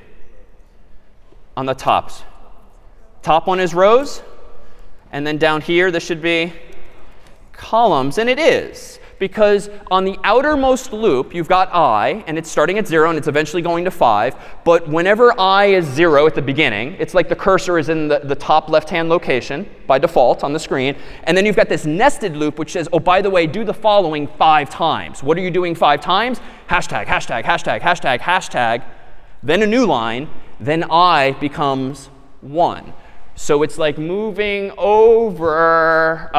On the tops. Top one is rows. And then down here, this should be columns. And it is. Because on the outermost loop, you've got I. And it's starting at 0. And it's eventually going to 5. But whenever I is 0 at the beginning, it's like the cursor is in the top left-hand location by default on the screen. And then you've got this nested loop, which says, oh, by the way, do the following 5 times. What are you doing 5 times? Hashtag, hashtag, hashtag, hashtag, hashtag. Then a new line. Then I becomes 1. So it's like moving over.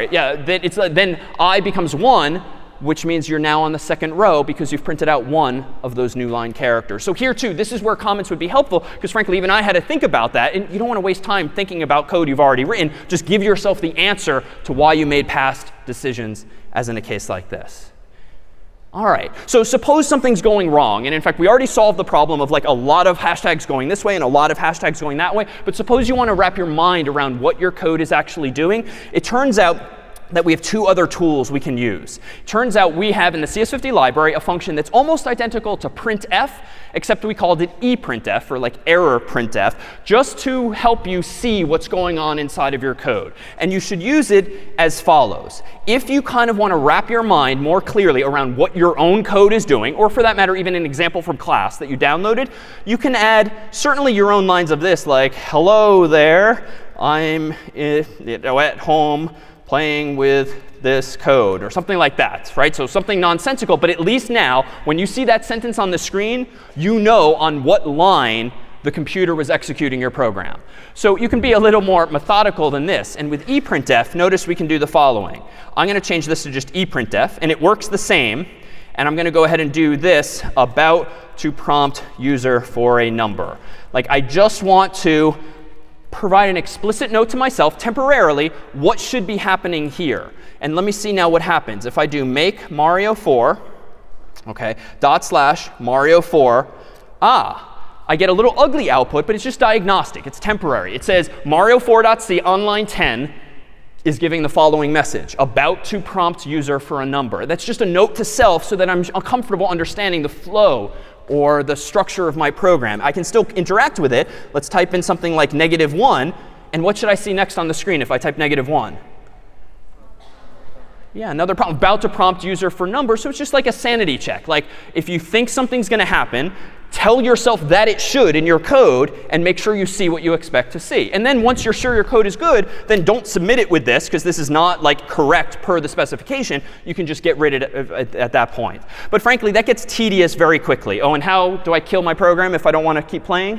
Then I becomes 1, which means you're now on the second row because you've printed out one of those new line characters. So here, too, this is where comments would be helpful because, frankly, even I had to think about that. And you don't want to waste time thinking about code you've already written. Just give yourself the answer to why you made past decisions, as in a case like this. All right, so suppose something's going wrong. And in fact, we already solved the problem of like a lot of hashtags going this way and a lot of hashtags going that way. But suppose you want to wrap your mind around what your code is actually doing. It turns out that we have 2 other tools we can use. Turns out we have in the CS50 library a function that's almost identical to printf, except we called it eprintf, or like error printf, just to help you see what's going on inside of your code. And you should use it as follows. If you kind of want to wrap your mind more clearly around what your own code is doing, or for that matter, even an example from class that you downloaded, you can add certainly your own lines of this, like, hello there, I'm at home playing with this code, or something like that, right? So something nonsensical, but at least now, when you see that sentence on the screen, you know on what line the computer was executing your program. So you can be a little more methodical than this. And with eprintf, notice we can do the following. I'm going to change this to just eprintf, and it works the same. And I'm going to go ahead and do this about to prompt user for a number. Like I just want to provide an explicit note to myself temporarily what should be happening here. And let me see now what happens. If I do make Mario4, OK, /Mario4, I get a little ugly output, but it's just diagnostic. It's temporary. It says Mario4.c on line 10, is giving the following message: about to prompt user for a number. That's just a note to self so that I'm comfortable understanding the flow or the structure of my program. I can still interact with it. Let's type in something like -1. And what should I see next on the screen if I type -1? Yeah, another prompt, about to prompt user for number. So it's just like a sanity check. Like if you think something's going to happen, tell yourself that it should in your code and make sure you see what you expect to see. And then once you're sure your code is good, then don't submit it with this because this is not like correct per the specification. You can just get rid of it at that point. But frankly, that gets tedious very quickly. Oh, and how do I kill my program if I don't want to keep playing?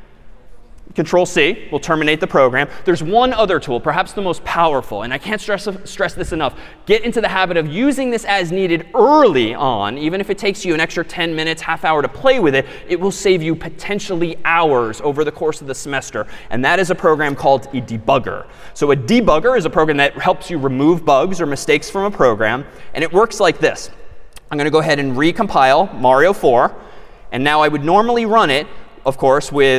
Control-C will terminate the program. There's one other tool, perhaps the most powerful, and I can't stress this enough. Get into the habit of using this as needed early on. Even if it takes you an extra 10 minutes, half hour to play with it, it will save you potentially hours over the course of the semester. And that is a program called a debugger. So a debugger is a program that helps you remove bugs or mistakes from a program. And it works like this. I'm going to go ahead and recompile Mario 4. And now I would normally run it, of course, with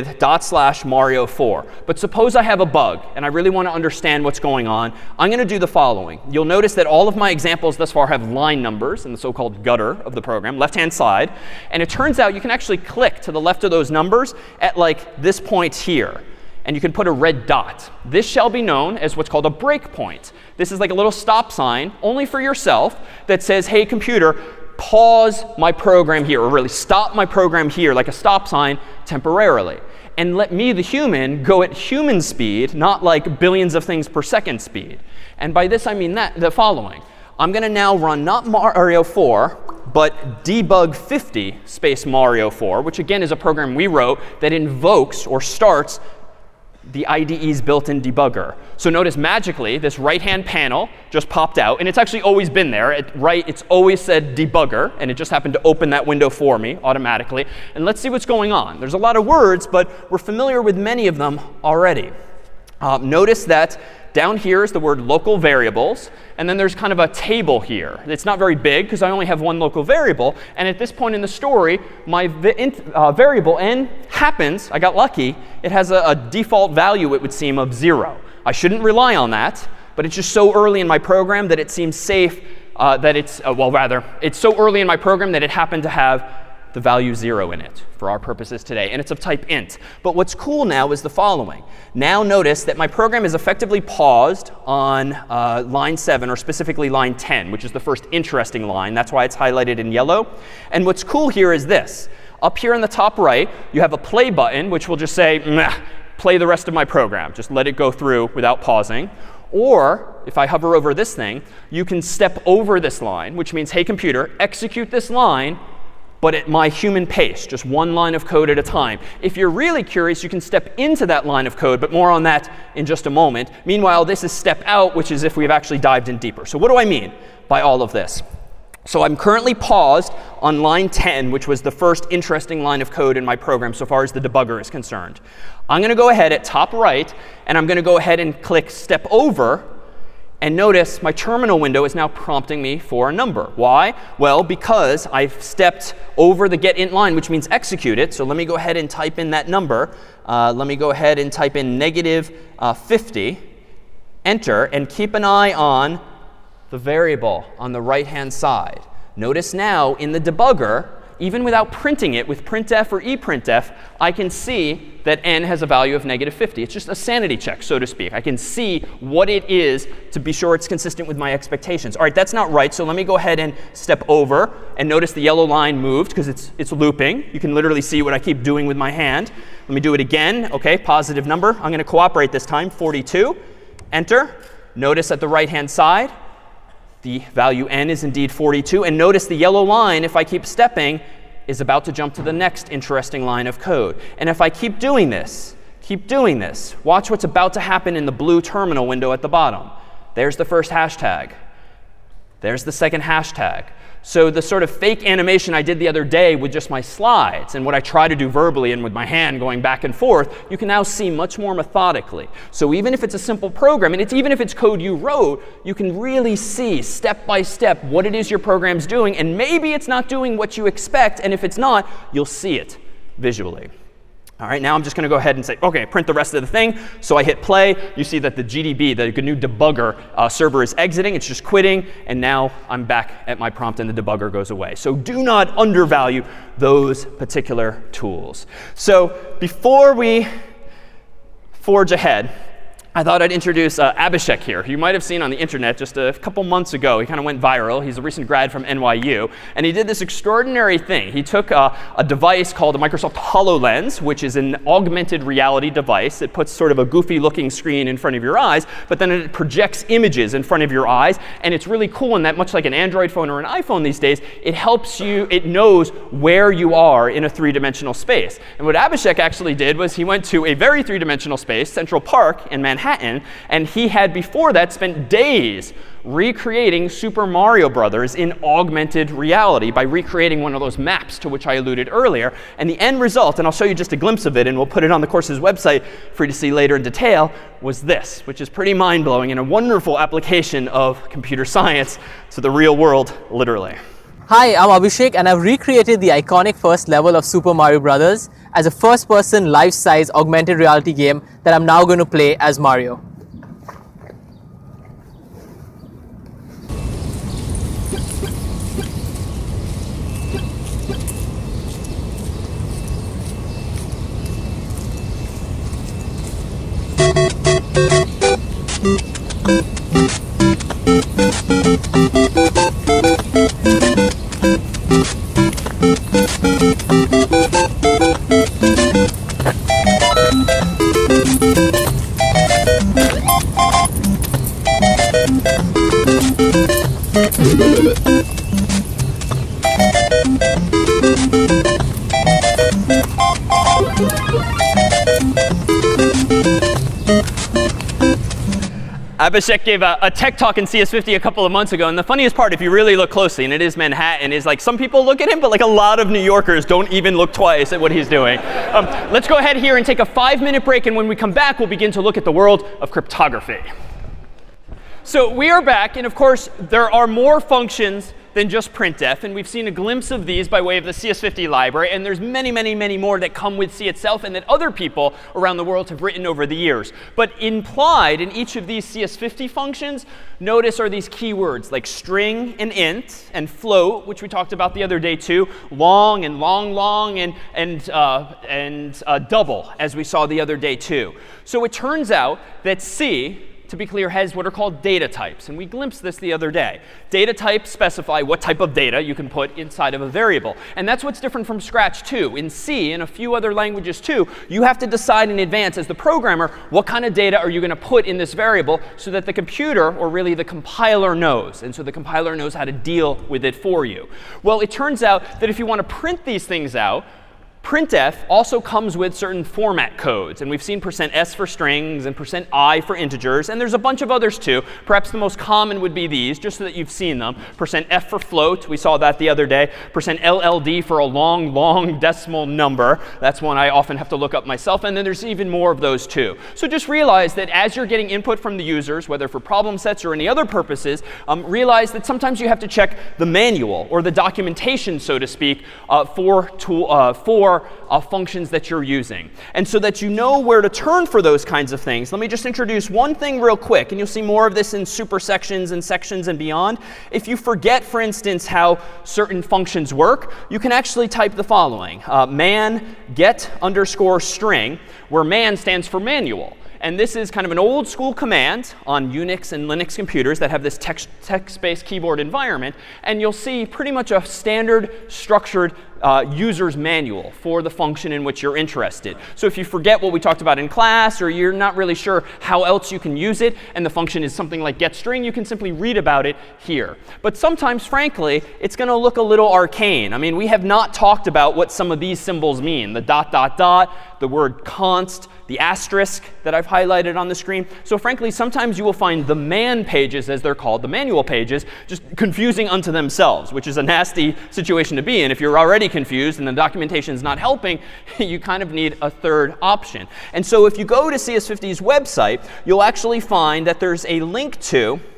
/Mario4. But suppose I have a bug and I really want to understand what's going on. I'm going to do the following. You'll notice that all of my examples thus far have line numbers in the so-called gutter of the program, left-hand side. And it turns out you can actually click to the left of those numbers at like this point here. And you can put a red dot. This shall be known as what's called a breakpoint. This is like a little stop sign, only for yourself, that says, hey, computer, pause my program here, or really stop my program here, like a stop sign, temporarily. And let me, the human, go at human speed, not like billions of things per second speed. And by this I mean the following. I'm going to now run not Mario 4, but debug 50 space Mario 4, which again is a program we wrote that invokes or starts the IDE's built-in debugger. So notice magically, this right-hand panel just popped out. And it's actually always been there. It's always said debugger. And it just happened to open that window for me automatically. And let's see what's going on. There's a lot of words, but we're familiar with many of them already. Notice that down here is the word local variables. And then there's kind of a table here. It's not very big because I only have one local variable. And at this point in the story, my variable n happens, I got lucky, it has a default value, it would seem, of 0. I shouldn't rely on that. But it's just so early in my program that it seems safe that it's, it's so early in my program that it happened to have the value 0 in it for our purposes today. And it's of type int. But what's cool now is the following. Now notice that my program is effectively paused on line 7, or specifically line 10, which is the first interesting line. That's why it's highlighted in yellow. And what's cool here is this. Up here in the top right, you have a play button, which will just say, play the rest of my program. Just let it go through without pausing. Or if I hover over this thing, you can step over this line, which means, hey, computer, execute this line, but at my human pace, just one line of code at a time. If you're really curious, you can step into that line of code, but more on that in just a moment. Meanwhile, this is step out, which is if we've actually dived in deeper. So what do I mean by all of this? So I'm currently paused on line 10, which was the first interesting line of code in my program so far as the debugger is concerned. I'm going to go ahead at top right, and I'm going to go ahead and click step over. And notice my terminal window is now prompting me for a number. Why? Well, because I've stepped over the getInt line, which means execute it. So let me go ahead and type in that number. Let me go ahead and type in -50, enter, and keep an eye on the variable on the right-hand side. Notice now in the debugger, even without printing it with printf or eprintf, I can see that n has a value of -50. It's just a sanity check, so to speak. I can see what it is to be sure it's consistent with my expectations. All right, that's not right, so let me go ahead and step over. And notice the yellow line moved because it's looping. You can literally see what I keep doing with my hand. Let me do it again. OK, positive number. I'm going to cooperate this time, 42. Enter. Notice at the right-hand side, the value n is indeed 42. And notice the yellow line, if I keep stepping, is about to jump to the next interesting line of code. And if I keep doing this, watch what's about to happen in the blue terminal window at the bottom. There's the first hashtag. There's the second hashtag. So the sort of fake animation I did the other day with just my slides and what I try to do verbally and with my hand going back and forth, you can now see much more methodically. So even if it's a simple program, and even if it's code you wrote, you can really see step by step what it is your program's doing. And maybe it's not doing what you expect. And if it's not, you'll see it visually. All right, now I'm just going to go ahead and say, OK, print the rest of the thing. So I hit play. You see that the GDB, the GNU debugger server, is exiting. It's just quitting. And now I'm back at my prompt, and the debugger goes away. So do not undervalue those particular tools. So before we forge ahead, I thought I'd introduce Abhishek here, who you might have seen on the internet just a couple months ago. He kind of went viral. He's a recent grad from NYU. And he did this extraordinary thing. He took a device called a Microsoft HoloLens, which is an augmented reality device. It puts sort of a goofy-looking screen in front of your eyes, but then it projects images in front of your eyes. And it's really cool in that, much like an Android phone or an iPhone these days, it helps you, it knows where you are in a three-dimensional space. And what Abhishek actually did was he went to a very three-dimensional space, Central Park in Manhattan, and he had before that spent days recreating Super Mario Brothers in augmented reality by recreating one of those maps to which I alluded earlier. And the end result, and I'll show you just a glimpse of it, and we'll put it on the course's website for you to see later in detail, was this, which is pretty mind-blowing and a wonderful application of computer science to the real world, literally. Hi, I'm Abhishek, and I've recreated the iconic first level of Super Mario Bros. As a first-person, life-size augmented reality game that I'm now going to play as Mario. Abhishek gave a tech talk in CS50 a couple of months ago. And the funniest part, if you really look closely, and it is Manhattan, is like some people look at him, but like a lot of New Yorkers don't even look twice at what he's doing. Let's go ahead here and take a 5-minute break. And when we come back, we'll begin to look at the world of cryptography. So we are back. And of course, there are more functions than just printf. And we've seen a glimpse of these by way of the CS50 library. And there's many, many, many more that come with C itself and that other people around the world have written over the years. But implied in each of these CS50 functions, notice are these keywords like string and int and float, which we talked about the other day too, long and long and double, as we saw the other day too. So it turns out that C, to be clear, has what are called data types. And we glimpsed this the other day. Data types specify what type of data you can put inside of a variable. And that's what's different from Scratch too. In C and a few other languages too, you have to decide in advance as the programmer what kind of data are you going to put in this variable so that the computer, or really the compiler, knows. And so the compiler knows how to deal with it for you. Well, it turns out that if you want to print these things out, printf also comes with certain format codes. And we've seen %s for strings and %i for integers. And there's a bunch of others too. Perhaps the most common would be these, just so that you've seen them. %f for float. We saw that the other day. %lld for a long, long decimal number. That's one I often have to look up myself. And then there's even more of those too. So just realize that as you're getting input from the users, whether for problem sets or any other purposes, realize that sometimes you have to check the manual or the documentation, so to speak, for functions that you're using. And so that you know where to turn for those kinds of things, let me just introduce one thing real quick. And you'll see more of this in super sections and sections and beyond. If you forget, for instance, how certain functions work, you can actually type the following. Man get underscore string, where man stands for manual. And this is kind of an old school command on Unix and Linux computers that have this text-based keyboard environment. And you'll see pretty much a standard structured user's manual for the function in which you're interested. So if you forget what we talked about in class, or you're not really sure how else you can use it, and the function is something like getString, you can simply read about it here. But sometimes, frankly, it's going to look a little arcane. I mean, we have not talked about what some of these symbols mean. The ... the word const, the asterisk that I've highlighted on the screen. So frankly, sometimes you will find the man pages, as they're called, the manual pages, just confusing unto themselves, which is a nasty situation to be in. If you're already confused and the documentation is not helping, you kind of need a third option. And so if you go to CS50's website, you'll actually find that there's a link to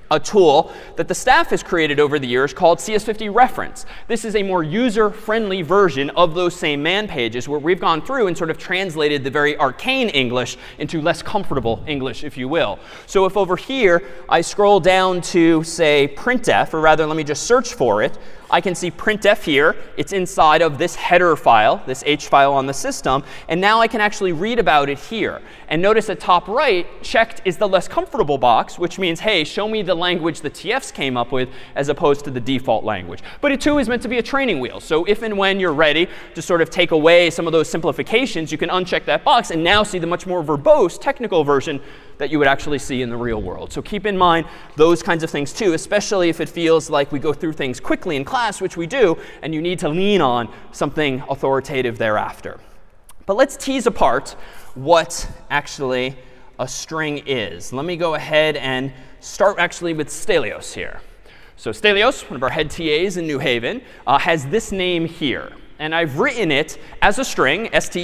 a tool that the staff has created over the years called CS50 Reference. This is a more user-friendly version of those same man pages where we've gone through and sort of translated the very arcane English into less comfortable English, if you will. So if over here I scroll down to, say, printf, or rather let me just search for it, I can see printf here. It's inside of this header file, this H file on the system. And now I can actually read about it here. And notice at top right, checked is the less comfortable box, which means, hey, show me the language the TFs came up with as opposed to the default language. But it too is meant to be a training wheel. So if and when you're ready to sort of take away some of those simplifications, you can uncheck that box and now see the much more verbose technical version that you would actually see in the real world. So keep in mind those kinds of things too, especially if it feels like we go through things quickly in class, which we do, and you need to lean on something authoritative thereafter. But let's tease apart what actually a string is. Let me go ahead and start actually with Stelios here. So Stelios, one of our head TAs in New Haven, has this name here. And I've written it as a string,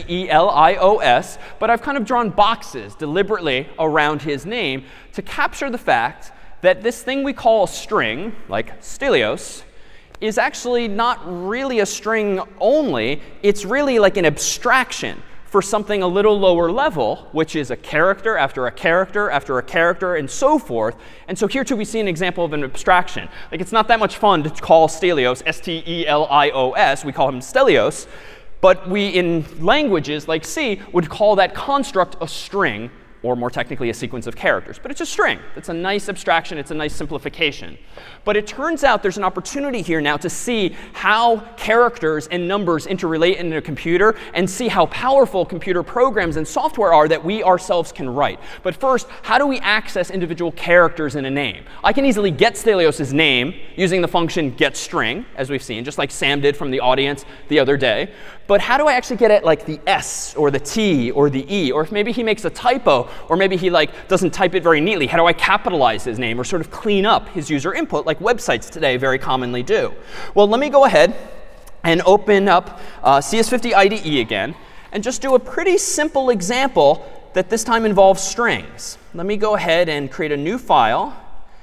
Stelios, but I've kind of drawn boxes deliberately around his name to capture the fact that this thing we call a string, like Stelios, is actually not really a string only. It's really like an abstraction for something a little lower level, which is a character after a character after a character and so forth. And so here too we see an example of an abstraction. Like it's not that much fun to call Stelios, Stelios. We call him Stelios. But we in languages like C would call that construct a string, or more technically a sequence of characters. But it's a string. It's a nice abstraction. It's a nice simplification. But it turns out there's an opportunity here now to see how characters and numbers interrelate in a computer and see how powerful computer programs and software are that we ourselves can write. But first, how do we access individual characters in a name? I can easily get Stelios' name using the function getString, as we've seen, just like Sam did from the audience the other day. But how do I actually get at like the S or the T or the E? Or if maybe he makes a typo, or maybe he like doesn't type it very neatly, how do I capitalize his name or sort of clean up his user input like websites today very commonly do? Well, let me go ahead and open up CS50 IDE again and just do a pretty simple example that this time involves strings. Let me go ahead and create a new file.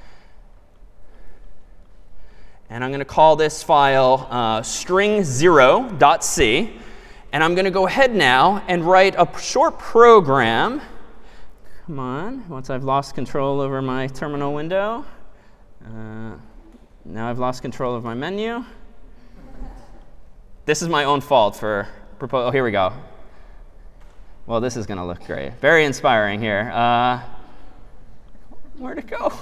And I'm going to call this file string0.c. And I'm going to go ahead now and write a short program. Come on, once I've lost control over my terminal window. Now I've lost control of my menu. This is my own fault for oh, here we go. Well, this is going to look great. Very inspiring here. Where'd it go?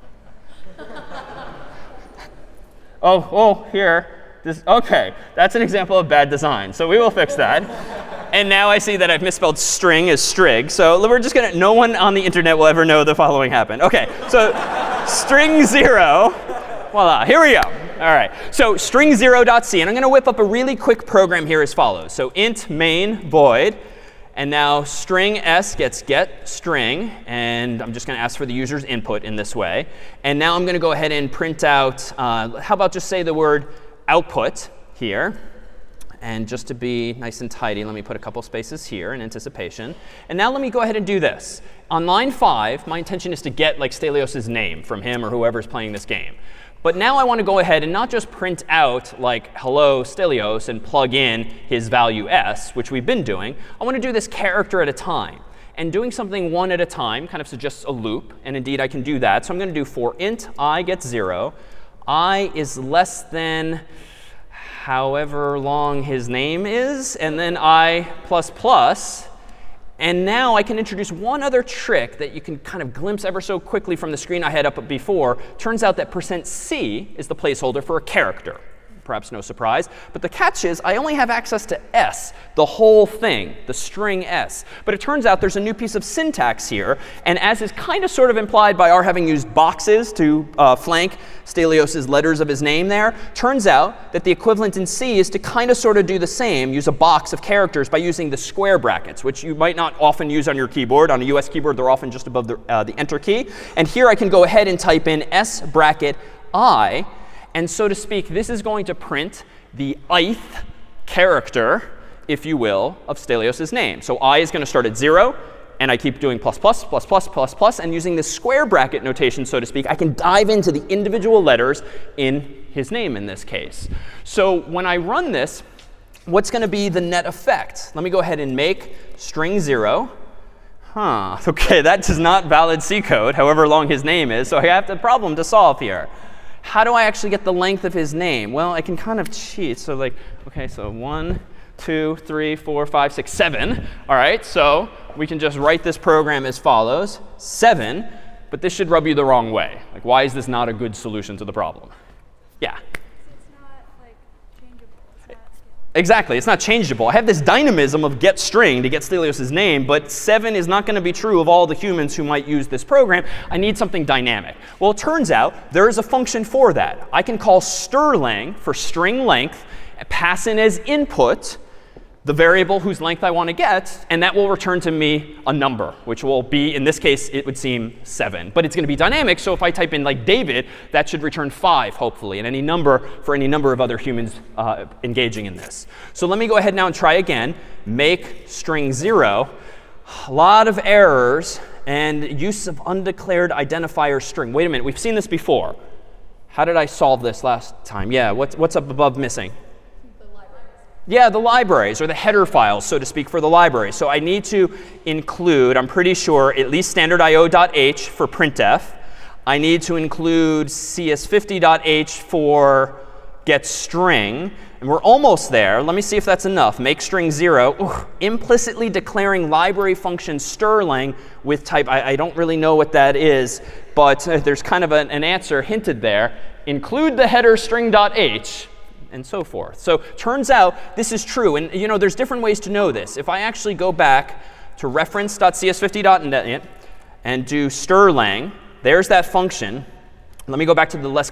Oh, here. OK, that's an example of bad design. So we will fix that. And now I see that I've misspelled string as strig. So we're just going to, no one on the internet will ever know the following happened. OK, so string0, voila, here we go. All right, so string0.c. And I'm going to whip up a really quick program here as follows. So int main void. And now string s gets get string. And I'm just going to ask for the user's input in this way. And now I'm going to go ahead and print out, how about just say the word output here. And just to be nice and tidy, let me put a couple spaces here in anticipation. And now let me go ahead and do this. On line 5, my intention is to get like Stelios' name from him or whoever's playing this game. But now I want to go ahead and not just print out like hello Stelios and plug in his value s, which we've been doing. I want to do this character at a time. And doing something one at a time kind of suggests a loop. And indeed, I can do that. So I'm going to do for int I gets 0. I is less than however long his name is, and then I plus plus. And now I can introduce one other trick that you can kind of glimpse ever so quickly from the screen I had up before. Turns out that %c is the placeholder for a character. Perhaps no surprise. But the catch is I only have access to s, the whole thing, the string s. But it turns out there's a new piece of syntax here. And as is kind of sort of implied by our having used boxes to flank Stelios' letters of his name there, turns out that the equivalent in C is to kind of sort of do the same, use a box of characters by using the square brackets, which you might not often use on your keyboard. On a US keyboard, they're often just above the Enter key. And here I can go ahead and type in s bracket I. And so to speak, this is going to print the ith character, if you will, of Stelios' name. So I is going to start at 0. and I keep doing plus, plus, plus, plus, plus, plus, and using this square bracket notation, so to speak, I can dive into the individual letters in his name in this case. So when I run this, what's going to be the net effect? Let me go ahead and make string 0. OK, that does not valid C code, however long his name is. So I have a problem to solve here. How do I actually get the length of his name? Well, I can kind of cheat. So like, OK, so 1, 2, 3, 4, 5, 6, 7. All right, so we can just write this program as follows. 7, but this should rub you the wrong way. Like, why is this not a good solution to the problem? Yeah. It's not like changeable. It's not Exactly. It's not changeable. I have this dynamism of get string to get Stelios' name, but 7 is not going to be true of all the humans who might use this program. I need something dynamic. Well, it turns out there is a function for that. I can call strlen for string length, pass in as input the variable whose length I want to get, and that will return to me a number, which will be, in this case, it would seem 7. But it's going to be dynamic, so if I type in like David, that should return 5, hopefully, and any number for any number of other humans engaging in this. So let me go ahead now and try again. Make string 0. A lot of errors and use of undeclared identifier string. Wait a minute, we've seen this before. How did I solve this last time? Yeah, what's up above missing? Yeah, the libraries, or the header files, so to speak, for the library. So I need to include, I'm pretty sure, at least standard.io.h for printf. I need to include cs50.h for getString. And we're almost there. Let me see if that's enough. Make string 0, implicitly declaring library function strlen with type. I don't really know what that is, but there's kind of an answer hinted there. Include the header string.h. and so forth. So turns out this is true. And you know, there's different ways to know this. If I actually go back to reference.cs50.net and do strlen, there's that function. Let me go back to the less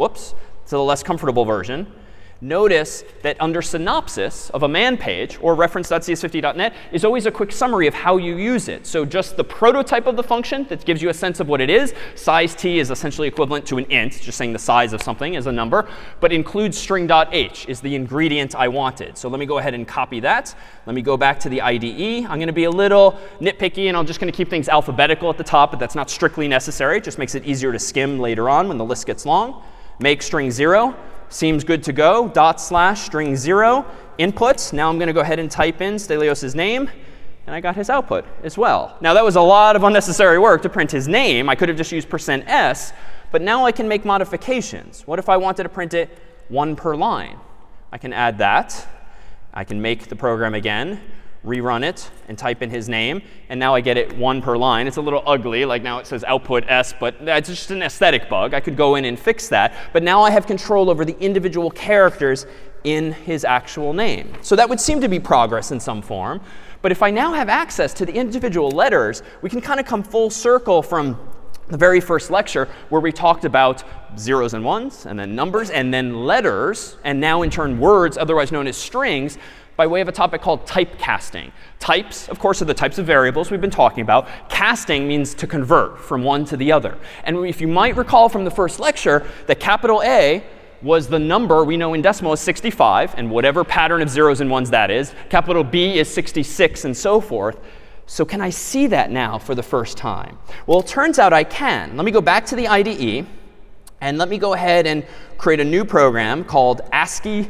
comfortable version. Notice that under synopsis of a man page, or reference.cs50.net, is always a quick summary of how you use it. So just the prototype of the function that gives you a sense of what it is. Size t is essentially equivalent to an int, just saying the size of something is a number. But include string.h is the ingredient I wanted. So let me go ahead and copy that. Let me go back to the IDE. I'm going to be a little nitpicky, and I'm just going to keep things alphabetical at the top, but that's not strictly necessary. It just makes it easier to skim later on when the list gets long. Make string 0. Seems good to go. /string 0 inputs. Now I'm going to go ahead and type in Stelios' name, and I got his output as well. Now that was a lot of unnecessary work to print his name. I could have just used %s, but now I can make modifications. What if I wanted to print it 1 per line? I can add that. I can make the program again, rerun it, and type in his name. And now I get it 1 per line. It's a little ugly, like now it says output s, but that's just an aesthetic bug. I could go in and fix that. But now I have control over the individual characters in his actual name. So that would seem to be progress in some form. But if I now have access to the individual letters, we can kind of come full circle from the very first lecture where we talked about zeros and ones, and then numbers, and then letters, and now in turn words, otherwise known as strings, by way of a topic called typecasting. Types, of course, are the types of variables we've been talking about. Casting means to convert from one to the other. And if you might recall from the first lecture that capital A was the number we know in decimal is 65, and whatever pattern of zeros and ones that is. Capital B is 66, and so forth. So can I see that now for the first time? Well, it turns out I can. Let me go back to the IDE, and let me go ahead and create a new program called ASCII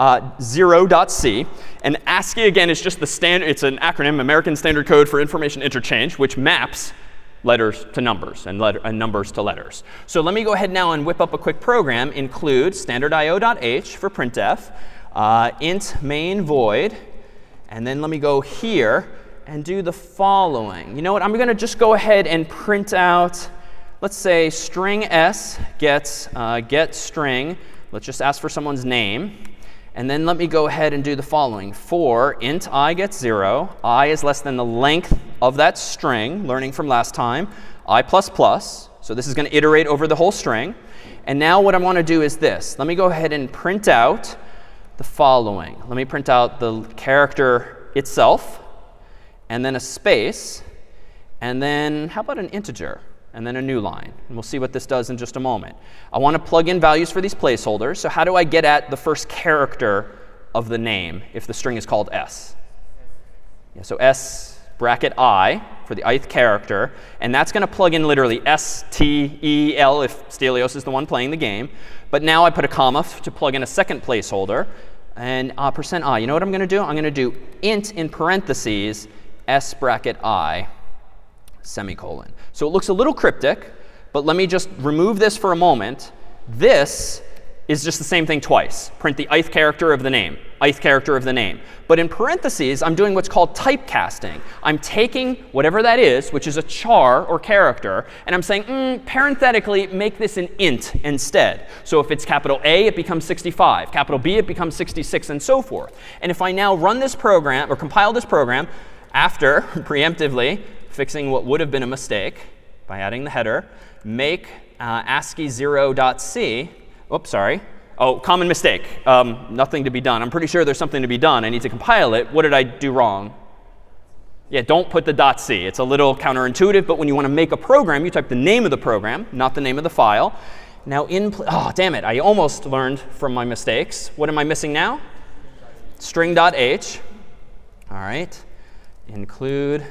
0.c. And ASCII, again, is just the standard. It's an acronym, American Standard Code for Information Interchange, which maps letters to numbers and numbers to letters. So let me go ahead now and whip up a quick program. Include standard.io.h for printf, int main void, and then let me go here and do the following. You know what? I'm going to just go ahead and print out, let's say, string s gets get string. Let's just ask for someone's name. And then let me go ahead and do the following. For int I gets 0, I is less than the length of that string, learning from last time, I++. So this is going to iterate over the whole string. And now what I want to do is this. Let me go ahead and print out the following. Let me print out the character itself, and then a space, and then how about an integer? And then a new line. And we'll see what this does in just a moment. I want to plug in values for these placeholders. So how do I get at the first character of the name if the string is called s? Yeah, so s bracket I for the ith character. And that's going to plug in literally S-T-E-L if Stelios is the one playing the game. But now I put a comma to plug in a second placeholder. And %I, you know what I'm going to do? I'm going to do int in parentheses s bracket I semicolon. So it looks a little cryptic, but let me just remove this for a moment. This is just the same thing twice. Print the ith character of the name, ith character of the name. But in parentheses, I'm doing what's called typecasting. I'm taking whatever that is, which is a char or character, and I'm saying, parenthetically, make this an int instead. So if it's capital A, it becomes 65. Capital B, it becomes 66, and so forth. And if I now run this program, or compile this program, after preemptively fixing what would have been a mistake by adding the header, make ASCII0.c. Oops, sorry. Oh, common mistake. Nothing to be done. I'm pretty sure there's something to be done. I need to compile it. What did I do wrong? Yeah, don't put the .c. It's a little counterintuitive, but when you want to make a program, you type the name of the program, not the name of the file. Now oh, damn it. I almost learned from my mistakes. What am I missing now? String.h. All right. Include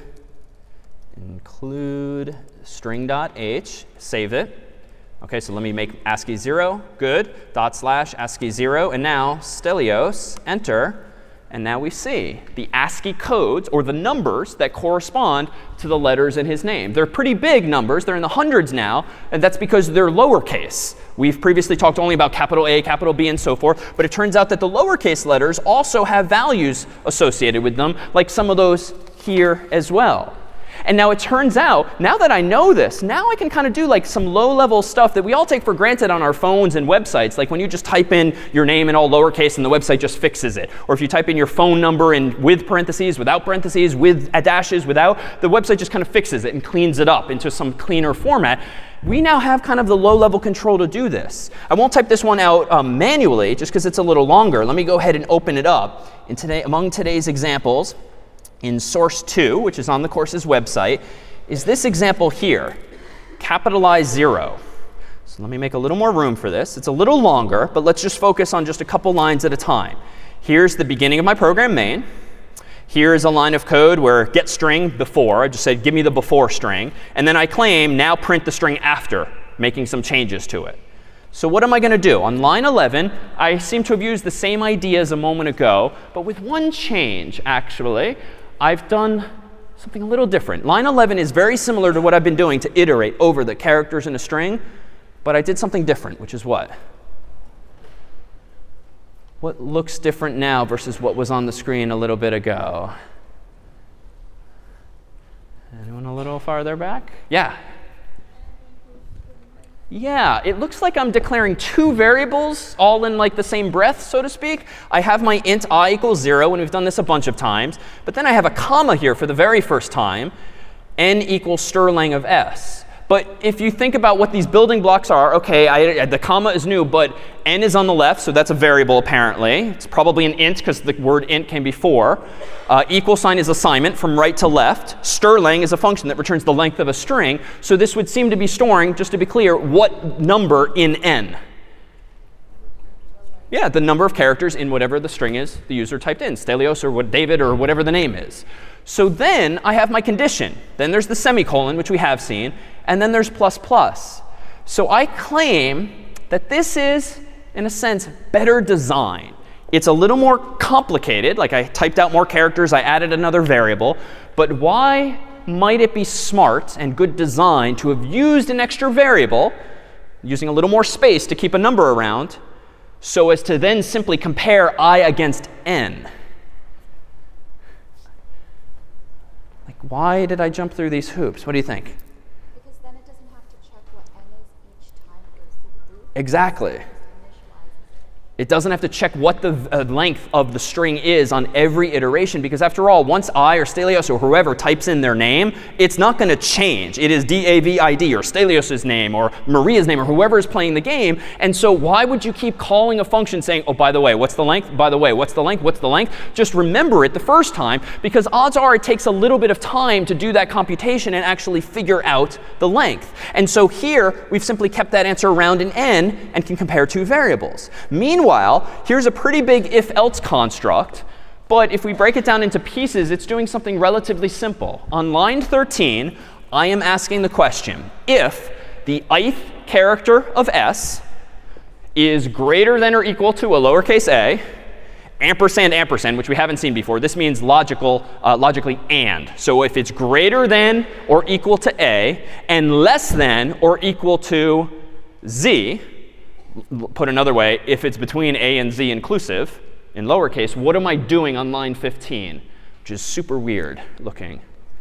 string.h. Save it. OK, so let me make ASCII 0. Good. / ASCII 0. And now Stelios. Enter. And now we see the ASCII codes, or the numbers that correspond to the letters in his name. They're pretty big numbers. They're in the hundreds now. And that's because they're lowercase. We've previously talked only about capital A, capital B, and so forth. But it turns out that the lowercase letters also have values associated with them, like some of those here as well. And now it turns out, now that I know this, now I can kind of do like some low-level stuff that we all take for granted on our phones and websites, like when you just type in your name in all lowercase and the website just fixes it. Or if you type in your phone number in with parentheses, without parentheses, with dashes, without, the website just kind of fixes it and cleans it up into some cleaner format. We now have kind of the low-level control to do this. I won't type this one out manually just because it's a little longer. Let me go ahead and open it up. Among today's examples, in source 2, which is on the course's website, is this example here, capitalize 0. So let me make a little more room for this. It's a little longer, but let's just focus on just a couple lines at a time. Here's the beginning of my program main. Here is a line of code where get string before. I just said, give me the before string. And then I claim, now print the string after, making some changes to it. So what am I going to do? On line 11, I seem to have used the same idea as a moment ago, but with one change, actually. I've done something a little different. Line 11 is very similar to what I've been doing to iterate over the characters in a string, but I did something different, which is what? What looks different now versus what was on the screen a little bit ago? Anyone a little farther back? Yeah. Yeah, it looks like I'm declaring two variables all in like the same breath, so to speak. I have my int I equals 0, and we've done this a bunch of times. But then I have a comma here for the very first time, n equals strlen of s. But if you think about what these building blocks are, OK, the comma is new, but n is on the left, so that's a variable apparently. It's probably an int because the word int came before. Equal sign is assignment from right to left. Strlen is a function that returns the length of a string. So this would seem to be storing, just to be clear, what number in n? Yeah, the number of characters in whatever the string is the user typed in, Stelios or David or whatever the name is. So then I have my condition. Then there's the semicolon, which we have seen. And then there's plus plus. So I claim that this is, in a sense, better design. It's a little more complicated. Like I typed out more characters. I added another variable. But why might it be smart and good design to have used an extra variable, using a little more space to keep a number around, so as to then simply compare I against n? Like, why did I jump through these hoops? What do you think? Because then it doesn't have to check what n is each time it goes through the loop. Exactly. It doesn't have to check what the length of the string is on every iteration, because after all, once I or Stelios or whoever types in their name, it's not going to change. It is DAVID or Stelios' name or Maria's name or whoever is playing the game. And so why would you keep calling a function saying, oh, by the way, what's the length? By the way, what's the length? What's the length? Just remember it the first time, because odds are it takes a little bit of time to do that computation and actually figure out the length. And so here, we've simply kept that answer around in n and can compare two variables. Meanwhile, here's a pretty big if-else construct, But if we break it down into pieces, it's doing something relatively simple. On line 13, I am asking the question, if the ith character of s is greater than or equal to a lowercase a, ampersand, ampersand, which we haven't seen before. This means logically and. So if it's greater than or equal to a and less than or equal to z, put another way, if it's between a and z inclusive, in lowercase, what am I doing on line 15? Which is super weird looking.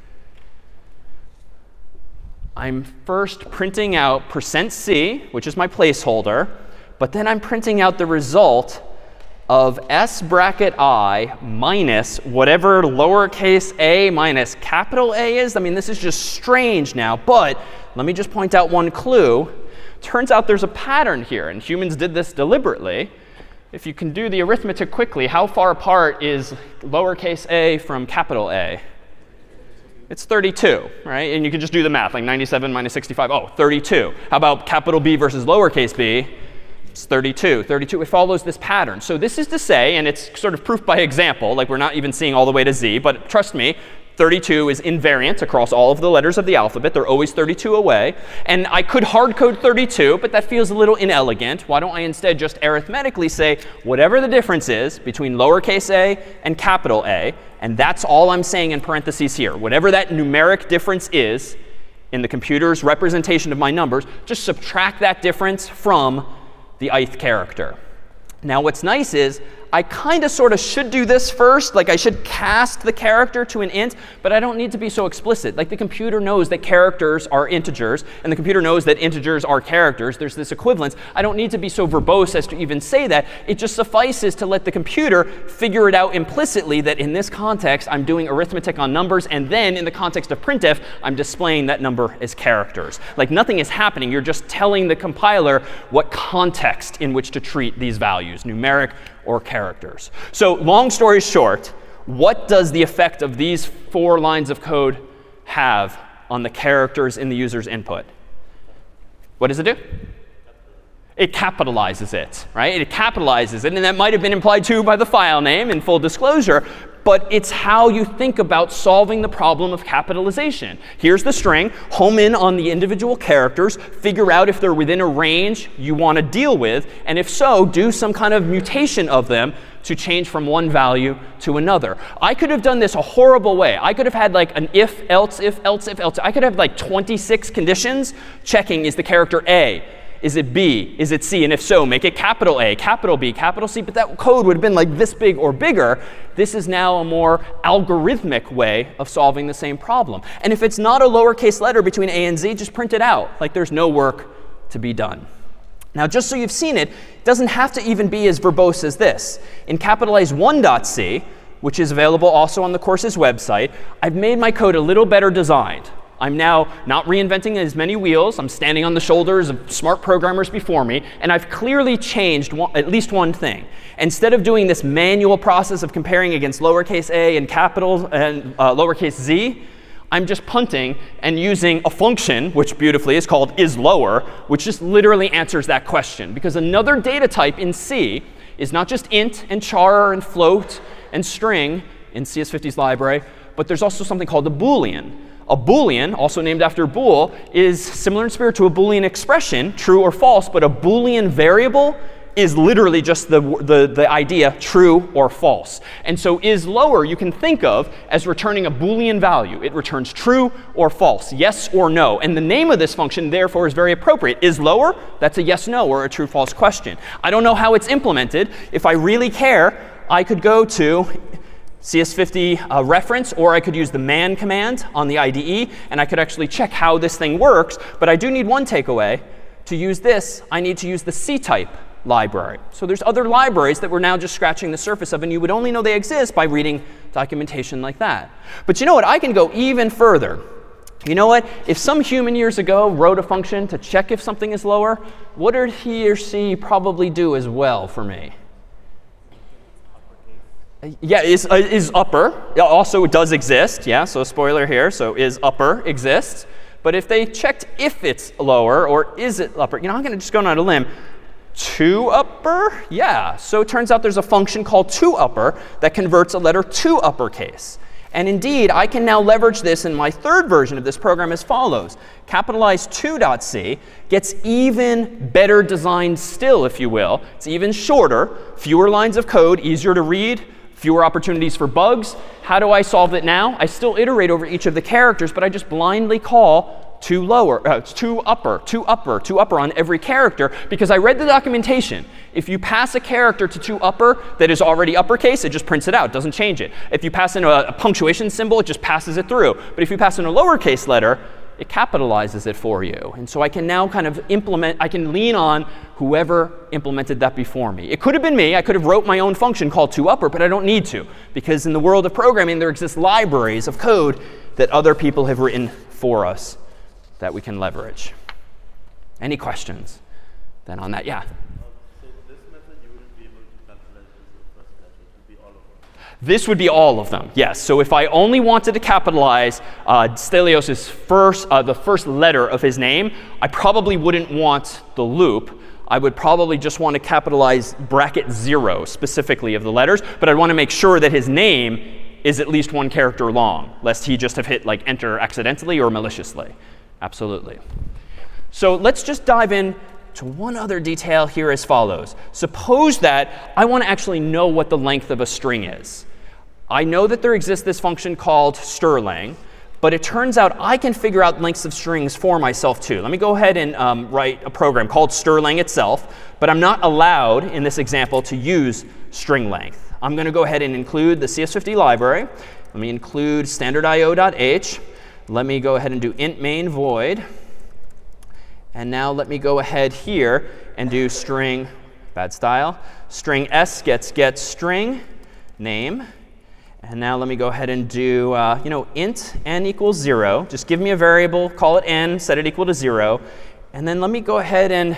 I'm first printing out %c, which is my placeholder, but then I'm printing out the result of s bracket I minus whatever lowercase a minus capital A is. I mean, this is just strange now, but let me just point out one clue. Turns out there's a pattern here, and humans did this deliberately. If you can do the arithmetic quickly, how far apart is lowercase a from capital A? It's 32, right? And you can just do the math, like 97 minus 65. Oh, 32. How about capital B versus lowercase b? It's 32. 32, it follows this pattern. So this is to say, and it's sort of proof by example, like we're not even seeing all the way to z, but trust me, 32 is invariant across all of the letters of the alphabet. They're always 32 away. And I could hard code 32, but that feels a little inelegant. Why don't I instead just arithmetically say whatever the difference is between lowercase a and capital A, and that's all I'm saying in parentheses here. Whatever that numeric difference is in the computer's representation of my numbers, just subtract that difference from the ith character. Now what's nice is I kind of sort of should do this first, like I should cast the character to an int, but I don't need to be so explicit. Like the computer knows that characters are integers, and the computer knows that integers are characters. There's this equivalence. I don't need to be so verbose as to even say that. It just suffices to let the computer figure it out implicitly that in this context, I'm doing arithmetic on numbers, and then in the context of printf, I'm displaying that number as characters. Like nothing is happening. You're just telling the compiler what context in which to treat these values, numeric or characters. So long story short, what does the effect of these 4 lines of code have on the characters in the user's input? What does it do? It capitalizes it, right? It capitalizes it, and that might have been implied too by the file name in full disclosure, but it's how you think about solving the problem of capitalization. Here's the string, home in on the individual characters, figure out if they're within a range you want to deal with, and if so, do some kind of mutation of them to change from one value to another. I could have done this a horrible way. I could have had like an if, else, if, else, if, else. I could have like 26 conditions checking is the character A. Is it B? Is it C? And if so, make it capital A, capital B, capital C. But that code would have been like this big or bigger. This is now a more algorithmic way of solving the same problem. And if it's not a lowercase letter between A and Z, just print it out. Like there's no work to be done. Now, just so you've seen it, it doesn't have to even be as verbose as this. In capitalize1.c, which is available also on the course's website, I've made my code a little better designed. I'm now not reinventing as many wheels. I'm standing on the shoulders of smart programmers before me. And I've clearly changed at least one thing. Instead of doing this manual process of comparing against lowercase a and capital and lowercase z, I'm just punting and using a function, which beautifully is called isLower, which just literally answers that question. Because another data type in C is not just int and char and float and string in CS50's library, but there's also something called a Boolean. A Boolean, also named after bool, is similar in spirit to a Boolean expression, true or false, but a Boolean variable is literally just the idea true or false. And so isLower you can think of as returning a Boolean value. It returns true or false, yes or no. And the name of this function, therefore, is very appropriate. isLower, that's a yes, no, or a true-false question. I don't know how it's implemented. If I really care, I could go to CS50 reference, or I could use the man command on the IDE, and I could actually check how this thing works. But I do need one takeaway. To use this, I need to use the C-type library. So there's other libraries that we're now just scratching the surface of, and you would only know they exist by reading documentation like that. But you know what? I can go even further. You know what? If some human years ago wrote a function to check if something is lower, what did he or she probably do as well for me? Yeah, is upper. Also, it does exist. Yeah, so spoiler here. So is upper exists. But if they checked if it's lower or is it upper, I'm going to just go on a limb. 2-upper? Yeah. So it turns out there's a function called 2-upper that converts a letter to uppercase. And indeed, I can now leverage this in my third version of this program as follows. Capitalize 2.c gets even better designed still, if you will. It's even shorter, fewer lines of code, easier to read, fewer opportunities for bugs. How do I solve it now? I still iterate over each of the characters, but I just blindly call 2-upper on every character because I read the documentation. If you pass a character to 2-upper that is already uppercase, it just prints it out, doesn't change it. If you pass in a punctuation symbol, it just passes it through. But if you pass in a lowercase letter, it capitalizes it for you. And so I can now kind of I can lean on whoever implemented that before me. It could have been me. I could have wrote my own function called 2-upper, but I don't need to because in the world of programming, there exist libraries of code that other people have written for us that we can leverage. Any questions then on that? Yeah? So this method, you wouldn't be able to capitalize as the first letter. It would be all of them. This would be all of them, yes. So if I only wanted to capitalize Stelios' the first letter of his name, I probably wouldn't want the loop. I would probably just want to capitalize bracket 0 specifically of the letters, but I'd want to make sure that his name is at least one character long, lest he just have hit like enter accidentally or maliciously. Absolutely. So let's just dive in to one other detail here as follows. Suppose that I want to actually know what the length of a string is. I know that there exists this function called strlen, but it turns out I can figure out lengths of strings for myself too. Let me go ahead and write a program called strlen itself, but I'm not allowed in this example to use string length. I'm going to go ahead and include the CS50 library. Let me include standard.io.h. Let me go ahead and do int main void. And now let me go ahead here and do string, bad style, string s gets get string name. And now let me go ahead and do, int n equals 0. Just give me a variable, call it n, set it equal to 0. And then let me go ahead and,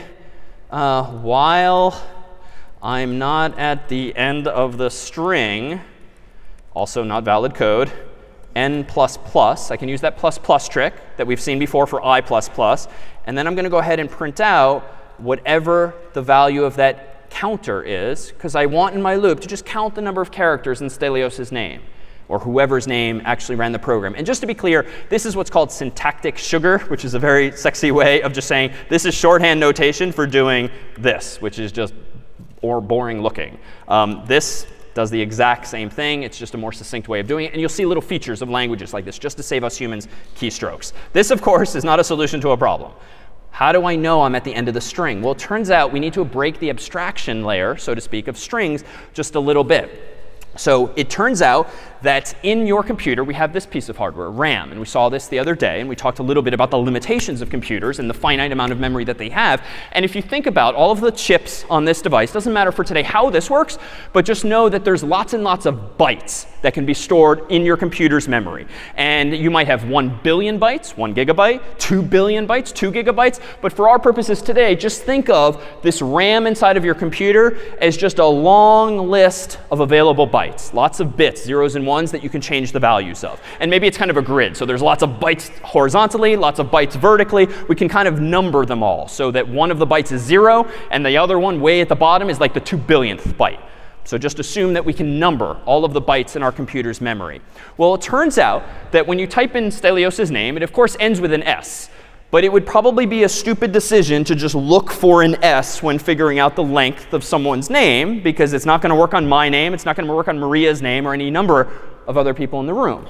while I'm not at the end of the string, also not valid code, n++. I can use that ++ trick that we've seen before for I++. And then I'm going to go ahead and print out whatever the value of that counter is, because I want in my loop to just count the number of characters in Stelios' name, or whoever's name actually ran the program. And just to be clear, this is what's called syntactic sugar, which is a very sexy way of just saying this is shorthand notation for doing this, which is just boring looking. This does the exact same thing. It's just a more succinct way of doing it. And you'll see little features of languages like this just to save us humans keystrokes. This, of course, is not a solution to a problem. How do I know I'm at the end of the string? Well, it turns out we need to break the abstraction layer, so to speak, of strings just a little bit. So it turns out that in your computer, we have this piece of hardware, RAM. And we saw this the other day, and we talked a little bit about the limitations of computers and the finite amount of memory that they have. And if you think about all of the chips on this device, doesn't matter for today how this works, but just know that there's lots and lots of bytes that can be stored in your computer's memory. And you might have 1 billion bytes, 1 gigabyte, 2 billion bytes, 2 gigabytes. But for our purposes today, just think of this RAM inside of your computer as just a long list of available bytes. Lots of bits, zeros and ones that you can change the values of. And maybe it's kind of a grid. So there's lots of bytes horizontally, lots of bytes vertically. We can kind of number them all so that one of the bytes is 0, and the other one way at the bottom is like the 2 billionth byte. So just assume that we can number all of the bytes in our computer's memory. Well, it turns out that when you type in Stelios' name, it of course ends with an S. But it would probably be a stupid decision to just look for an S when figuring out the length of someone's name, because it's not going to work on my name. It's not going to work on Maria's name or any number of other people in the room.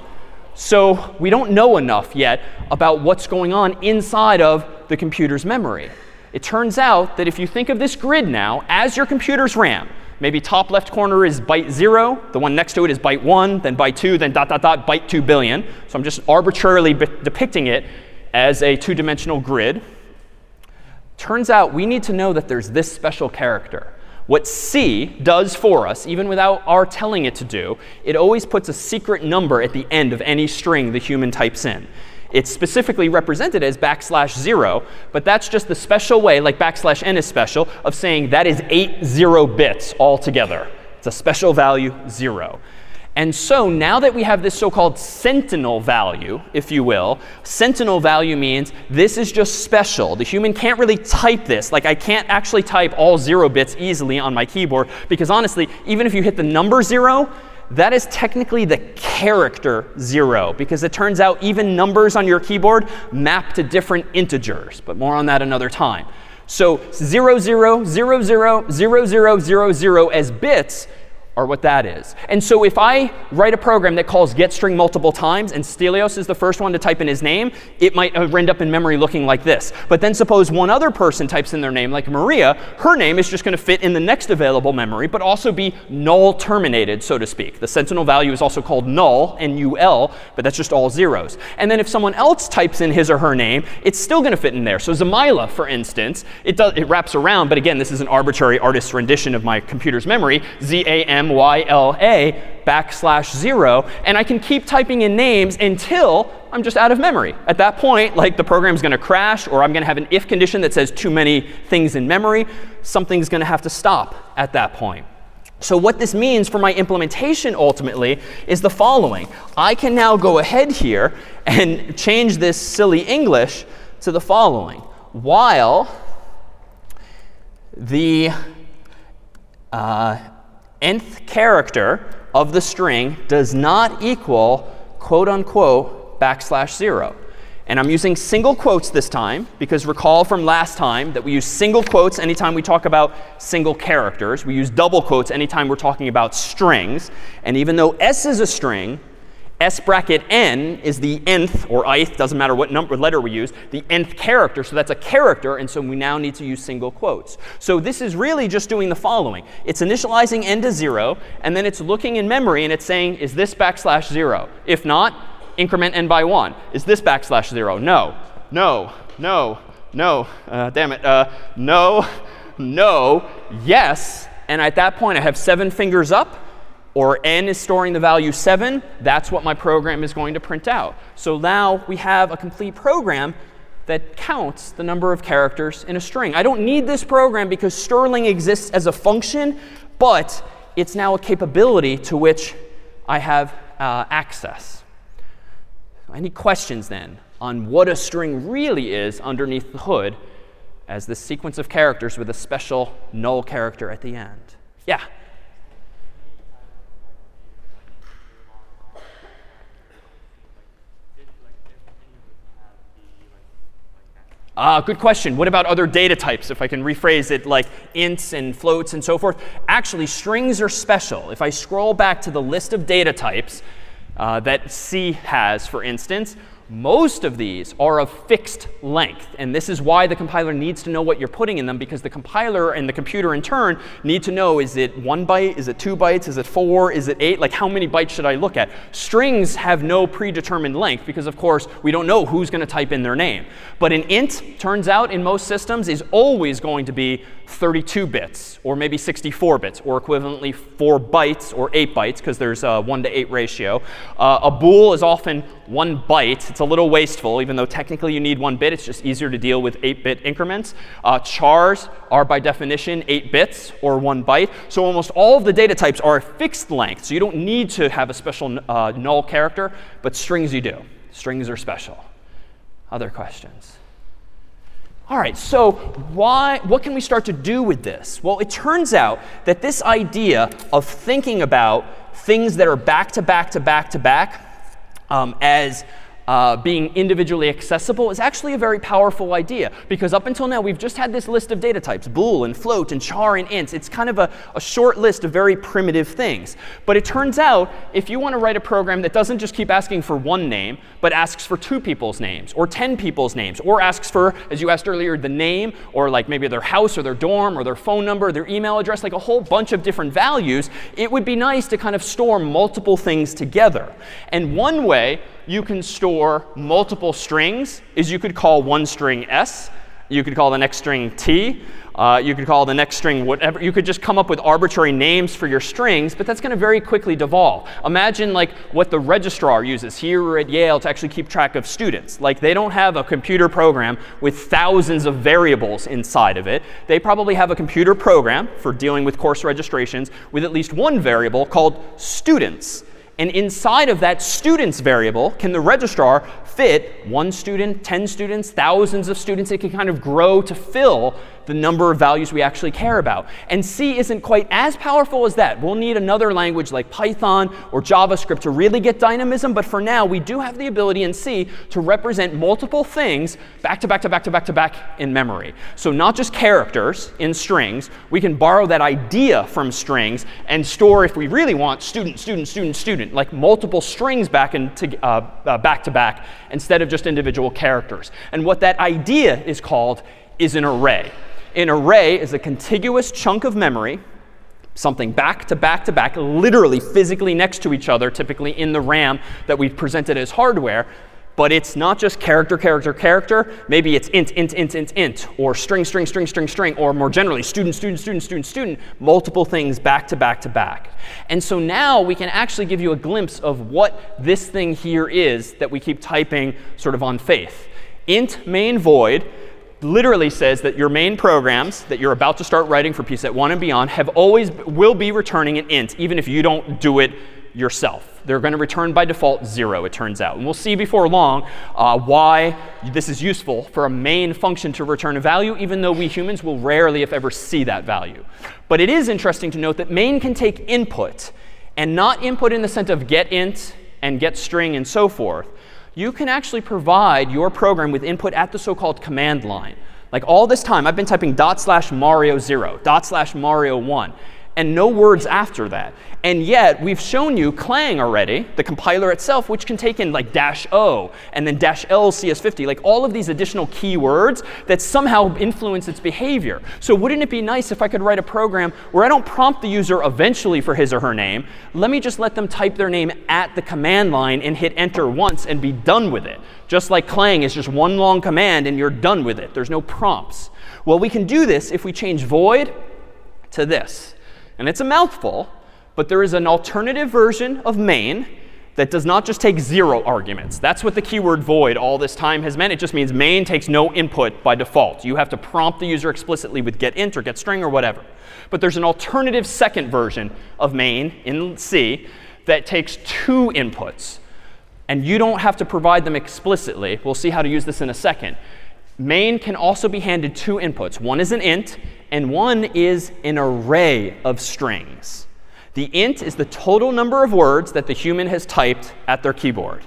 So we don't know enough yet about what's going on inside of the computer's memory. It turns out that if you think of this grid now as your computer's RAM, maybe top left corner is byte 0, the one next to it is byte 1, then byte 2, then ... byte 2 billion. So I'm just arbitrarily depicting it as a two-dimensional grid. Turns out we need to know that there's this special character. What C does for us, even without our telling it to do, it always puts a secret number at the end of any string the human types in. It's specifically represented as \0, but that's just the special way, like \n is special, of saying that is 8 0 bits altogether. It's a special value 0. And so now that we have this so-called sentinel value, if you will, sentinel value means this is just special. The human can't really type this. Like I can't actually type all 0 bits easily on my keyboard because honestly, even if you hit the number 0, that is technically the character 0 because it turns out even numbers on your keyboard map to different integers. But more on that another time. So 0, 0, 0, 0, 0, 0, 0, 0 as bits are what that is. And so if I write a program that calls getString multiple times and Stelios is the first one to type in his name, it might end up in memory looking like this. But then suppose one other person types in their name, like Maria, her name is just going to fit in the next available memory, but also be null terminated, so to speak. The sentinel value is also called null, N-U-L, but that's just all zeros. And then if someone else types in his or her name, it's still going to fit in there. So Zamila, for instance, it wraps around, but again, this is an arbitrary artist's rendition of my computer's memory, ZAMYLA \0, and I can keep typing in names until I'm just out of memory. At that point, like the program's going to crash, or I'm going to have an if condition that says too many things in memory. Something's going to have to stop at that point. So what this means for my implementation ultimately is the following. I can now go ahead here and change this silly English to the following. While the nth character of the string does not equal quote unquote \0. And I'm using single quotes this time because recall from last time that we use single quotes anytime we talk about single characters. We use double quotes anytime we're talking about strings. And even though S is a string, S bracket n is the nth, or ith, doesn't matter what letter we use, the nth character. So that's a character, and so we now need to use single quotes. So this is really just doing the following. It's initializing n to 0, and then it's looking in memory, and it's saying, is this \0? If not, increment n by 1. Is this \0? No, no, no, no, damn it, no, no, yes. And at that point, I have 7 fingers up. Or n is storing the value 7, that's what my program is going to print out. So now we have a complete program that counts the number of characters in a string. I don't need this program because Sterling exists as a function, but it's now a capability to which I have access. Any questions then on what a string really is underneath the hood as this sequence of characters with a special null character at the end? Yeah? Good question. What about other data types, if I can rephrase it, like ints and floats and so forth? Actually, strings are special. If I scroll back to the list of data types that C has, for instance, most of these are of fixed length. And this is why the compiler needs to know what you're putting in them, because the compiler and the computer in turn need to know, is it 1 byte? Is it 2 bytes? Is it 4? Is it 8? Like, how many bytes should I look at? Strings have no predetermined length because, of course, we don't know who's going to type in their name. But an int, turns out, in most systems is always going to be 32 bits, or maybe 64 bits, or equivalently 4 bytes or 8 bytes, because there's a 1 to 8 ratio. A bool is often 1 byte. It's a little wasteful, even though technically you need 1 bit. It's just easier to deal with 8-bit increments. Chars are, by definition, 8 bits or 1 byte. So almost all of the data types are a fixed length. So you don't need to have a special null character, but strings you do. Strings are special. Other questions? All right, so what can we start to do with this? Well, it turns out that this idea of thinking about things that are back to back to back to back as being individually accessible is actually a very powerful idea. Because up until now, we've just had this list of data types, bool and float and char and ints. It's kind of a short list of very primitive things. But it turns out, if you want to write a program that doesn't just keep asking for 1 name, but asks for 2 people's names, or 10 people's names, or asks for, as you asked earlier, the name, or like maybe their house, or their dorm, or their phone number, their email address, like a whole bunch of different values, it would be nice to kind of store multiple things together. And one way you can store multiple strings is you could call one string S. You could call the next string T. You could call the next string whatever. You could just come up with arbitrary names for your strings, but that's going to very quickly devolve. Imagine like what the registrar uses here at Yale to actually keep track of students. Like, they don't have a computer program with thousands of variables inside of it. They probably have a computer program for dealing with course registrations with at least one variable called students. And inside of that students variable, can the registrar fit 1 student, 10 students, thousands of students? It can kind of grow to fill the number of values we actually care about. And C isn't quite as powerful as that. We'll need another language like Python or JavaScript to really get dynamism. But for now, we do have the ability in C to represent multiple things back to back to back to back to back in memory. So not just characters in strings. We can borrow that idea from strings and store, if we really want, student, student, student, student, like multiple strings back to back instead of just individual characters. And what that idea is called is an array. An array is a contiguous chunk of memory, something back to back to back, literally physically next to each other, typically in the RAM that we've presented as hardware. But it's not just character, character, character. Maybe it's int, int, int, int, int, or string, string, string, string, string, or more generally, student, student, student, student, student, multiple things back to back to back. And so now we can actually give you a glimpse of what this thing here is that we keep typing sort of on faith. Int main void literally says that your main programs that you're about to start writing for PSET 1 and beyond will be returning an int, even if you don't do it yourself. They're going to return by default 0, it turns out. And we'll see before long why this is useful for a main function to return a value, even though we humans will rarely, if ever, see that value. But it is interesting to note that main can take input, and not input in the sense of get int and get string and so forth. You can actually provide your program with input at the so-called command line. Like all this time, I've been typing /Mario0, /Mario1, and no words after that. And yet, we've shown you Clang already, the compiler itself, which can take in like -O and then -L CS50, like all of these additional keywords that somehow influence its behavior. So wouldn't it be nice if I could write a program where I don't prompt the user eventually for his or her name. Let me just let them type their name at the command line and hit enter once and be done with it. Just like Clang is just one long command and you're done with it. There's no prompts. Well, we can do this if we change void to this. And it's a mouthful, but there is an alternative version of main that does not just take 0 arguments. That's what the keyword void all this time has meant. It just means main takes no input by default. You have to prompt the user explicitly with get int or get string or whatever. But there's an alternative second version of main in C that takes 2 inputs. And you don't have to provide them explicitly. We'll see how to use this in a second. Main can also be handed 2 inputs. One is an int, and one is an array of strings. The int is the total number of words that the human has typed at their keyboard.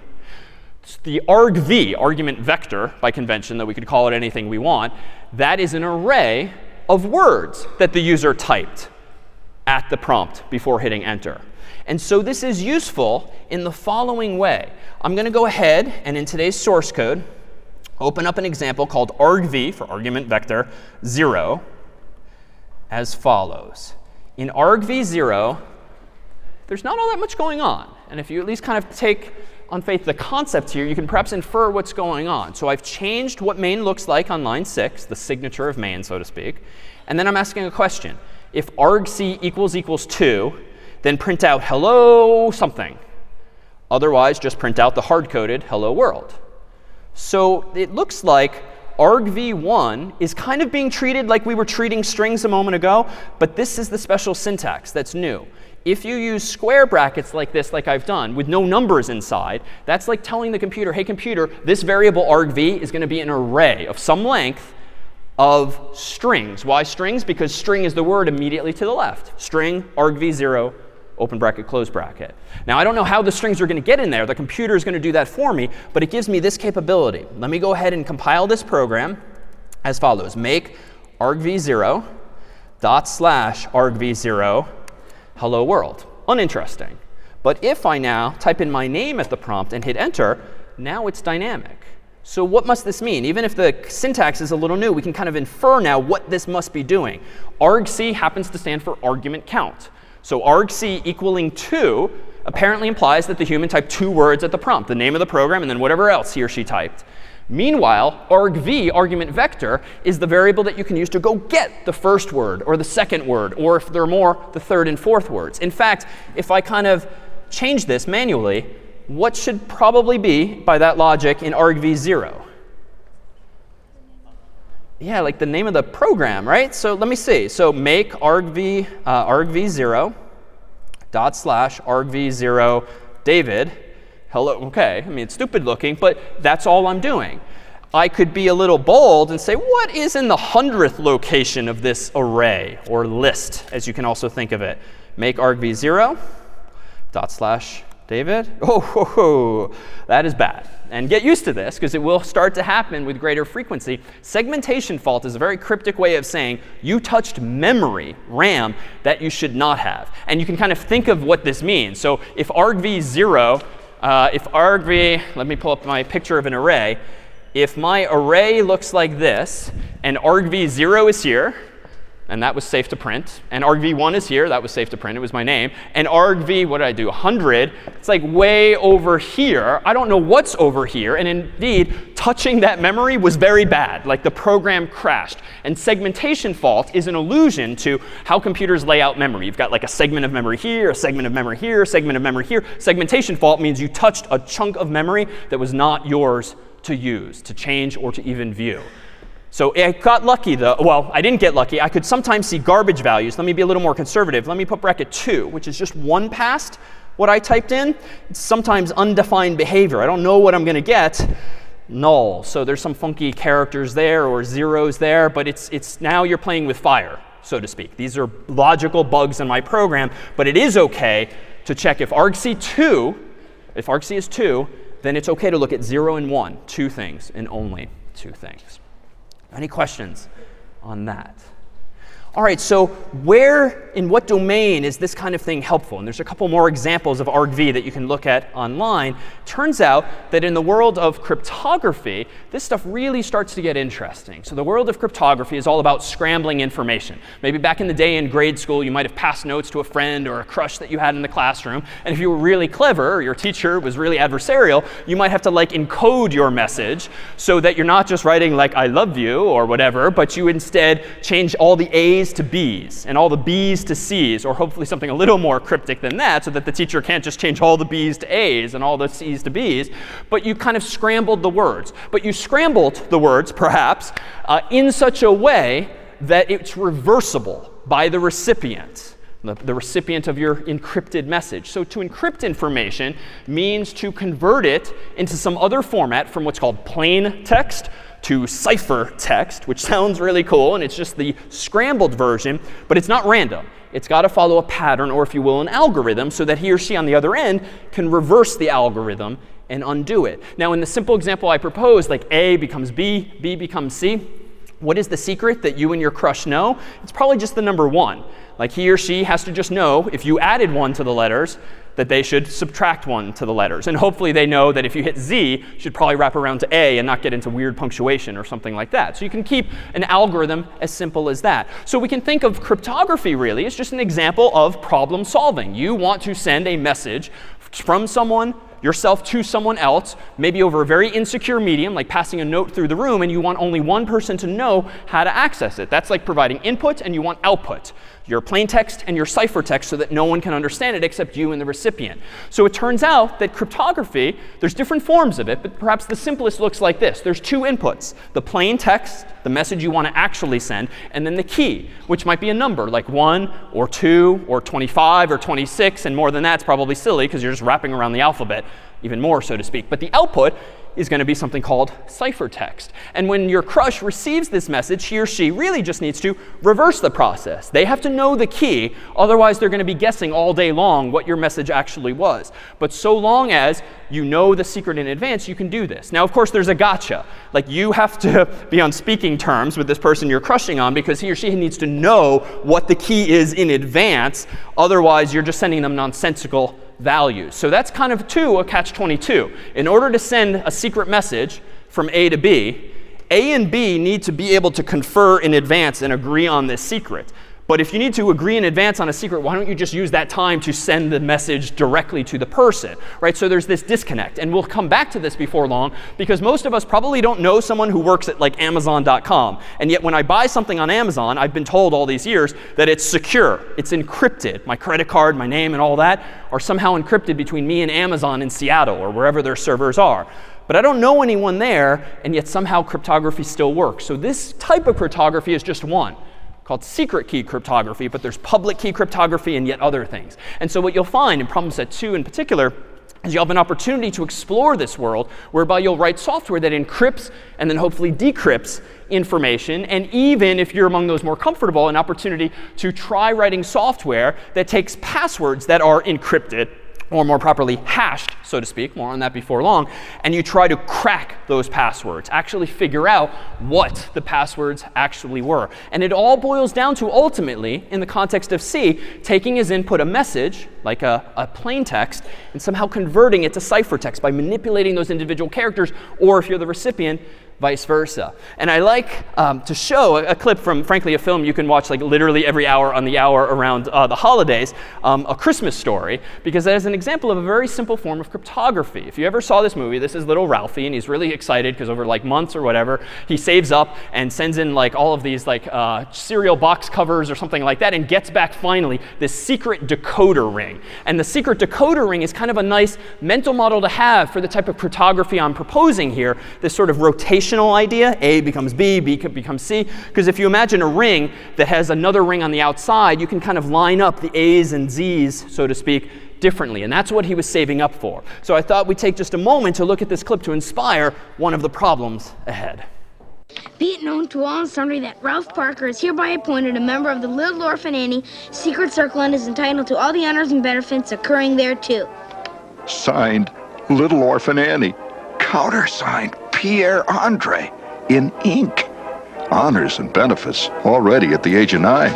The argv, argument vector by convention, though we could call it anything we want, that is an array of words that the user typed at the prompt before hitting enter. And so this is useful in the following way. I'm going to go ahead and in today's source code, open up an example called argv, for argument vector, 0, as follows. In argv0, there's not all that much going on. And if you at least kind of take on faith the concept here, you can perhaps infer what's going on. So I've changed what main looks like on line 6, the signature of main, so to speak. And then I'm asking a question. If argc equals 2, then print out hello something. Otherwise, just print out the hard-coded hello world. So it looks like argv1 is kind of being treated like we were treating strings a moment ago, but this is the special syntax that's new. If you use square brackets like this, like I've done, with no numbers inside, that's like telling the computer, hey, computer, this variable argv is going to be an array of some length of strings. Why strings? Because string is the word immediately to the left. String argv0, open bracket, close bracket. Now, I don't know how the strings are going to get in there. The computer is going to do that for me, but it gives me this capability. Let me go ahead and compile this program as follows. Make argv0 /argv0 hello world. Uninteresting. But if I now type in my name at the prompt and hit enter, now it's dynamic. So what must this mean? Even if the syntax is a little new, we can kind of infer now what this must be doing. Argc happens to stand for argument count. So argc equaling 2 apparently implies that the human typed 2 words at the prompt, the name of the program and then whatever else he or she typed. Meanwhile, argv, argument vector, is the variable that you can use to go get the first word or the second word, or if there are more, the third and fourth words. In fact, if I kind of change this manually, what should probably be, by that logic, in argv0? Yeah, like the name of the program, right? So let me see. So make argv0 /argv0 David, hello, okay. I mean, it's stupid looking, but that's all I'm doing. I could be a little bold and say, what is in the 100th location of this array, or list, as you can also think of it? Make argv0, /David. Oh, that is bad. And get used to this, because it will start to happen with greater frequency. Segmentation fault is a very cryptic way of saying you touched memory, RAM, that you should not have. And you can kind of think of what this means. So if argv0, let me pull up my picture of an array. If my array looks like this, and argv0 is here, and that was safe to print, and argv1 is here, that was safe to print, it was my name, and argv, what did I do, 100, it's like way over here. I don't know what's over here, and indeed, touching that memory was very bad, like the program crashed. And segmentation fault is an allusion to how computers lay out memory. You've got like a segment of memory here, a segment of memory here, a segment of memory here. Segmentation fault means you touched a chunk of memory that was not yours to use, to change, or to even view. So I got lucky, though. Well, I didn't get lucky. I could sometimes see garbage values. Let me be a little more conservative. Let me put bracket 2, which is just one past what I typed in. It's sometimes undefined behavior. I don't know what I'm going to get. Null. So there's some funky characters there or zeros there, but it's now you're playing with fire, so to speak. These are logical bugs in my program, but it is OK to check if argc2, if argc is 2, then it's OK to look at 0 and 1, 2 things, and only 2 things. Any questions on that? All right, so where, in what domain is this kind of thing helpful? And there's a couple more examples of argv that you can look at online. Turns out that in the world of cryptography, this stuff really starts to get interesting. So the world of cryptography is all about scrambling information. Maybe back in the day in grade school, you might have passed notes to a friend or a crush that you had in the classroom. And if you were really clever, or your teacher was really adversarial, you might have to like encode your message so that you're not just writing like I love you or whatever, but you instead change all the A's to B's and all the B's to C's, or hopefully something a little more cryptic than that, so that the teacher can't just change all the B's to A's and all the C's to B's. But you kind of scrambled the words. But you scrambled the words, perhaps, in such a way that it's reversible by the recipient. The recipient of your encrypted message. So to encrypt information means to convert it into some other format from what's called plain text to ciphertext, which sounds really cool, and it's just the scrambled version, but it's not random. It's got to follow a pattern, or if you will, an algorithm, so that he or she on the other end can reverse the algorithm and undo it. Now, in the simple example I proposed, like A becomes B, B becomes C, what is the secret that you and your crush know? It's probably just the number 1. Like he or she has to just know if you added 1 to the letters, that they should subtract 1 to the letters. And hopefully they know that if you hit Z, you should probably wrap around to A and not get into weird punctuation or something like that. So you can keep an algorithm as simple as that. So we can think of cryptography really as just an example of problem solving. You want to send a message from someone, yourself to someone else, maybe over a very insecure medium, like passing a note through the room, and you want only one person to know how to access it. That's like providing input, and you want output. Your plain text and your ciphertext, so that no one can understand it except you and the recipient. So it turns out that cryptography, there's different forms of it, but perhaps the simplest looks like this. There's 2 inputs, the plain text, the message you want to actually send, and then the key, which might be a number like 1 or 2 or 25 or 26, and more than that's probably silly because you're just wrapping around the alphabet even more, so to speak. But the output is going to be something called ciphertext. And when your crush receives this message, he or she really just needs to reverse the process. They have to know the key, otherwise they're going to be guessing all day long what your message actually was. But so long as you know the secret in advance, you can do this. Now, of course, there's a gotcha. Like you have to be on speaking terms with this person you're crushing on, because he or she needs to know what the key is in advance. Otherwise, you're just sending them nonsensical values. So that's kind of a catch-22. In order to send a secret message from A to B, A and B need to be able to confer in advance and agree on this secret. But if you need to agree in advance on a secret, why don't you just use that time to send the message directly to the person, right? So there's this disconnect. And we'll come back to this before long, because most of us probably don't know someone who works at like Amazon.com. And yet when I buy something on Amazon, I've been told all these years that it's secure. It's encrypted. My credit card, my name, and all that are somehow encrypted between me and Amazon in Seattle or wherever their servers are. But I don't know anyone there, and yet somehow cryptography still works. So this type of cryptography is just one, called secret key cryptography, but there's public key cryptography and yet other things. And so what you'll find in problem set 2 in particular is you'll have an opportunity to explore this world whereby you'll write software that encrypts and then hopefully decrypts information. And even if you're among those more comfortable, an opportunity to try writing software that takes passwords that are encrypted, or more properly hashed, so to speak, more on that before long, and you try to crack those passwords, actually figure out what the passwords actually were. And it all boils down to, ultimately, in the context of C, taking as input a message, like a plain text, and somehow converting it to ciphertext by manipulating those individual characters, or if you're the recipient, vice versa. And I like to show a clip from, frankly, a film you can watch like literally every hour on the hour around the holidays, A Christmas Story, because that is an example of a very simple form of cryptography. If you ever saw this movie, this is little Ralphie, and he's really excited because over like months or whatever, he saves up and sends in like all of these like cereal box covers or something like that, and gets back finally this secret decoder ring. And the secret decoder ring is kind of a nice mental model to have for the type of cryptography I'm proposing here, this sort of rotation idea, A becomes B, B becomes C, because if you imagine a ring that has another ring on the outside, you can kind of line up the A's and Z's, so to speak, differently. And that's what he was saving up for. So I thought we'd take just a moment to look at this clip to inspire one of the problems ahead. Be it known to all and sundry that Ralph Parker is hereby appointed a member of the Little Orphan Annie Secret Circle and is entitled to all the honors and benefits occurring thereto. Signed, Little Orphan Annie. Countersigned, Pierre Andre, in ink. Honors and benefits already at the age of 9.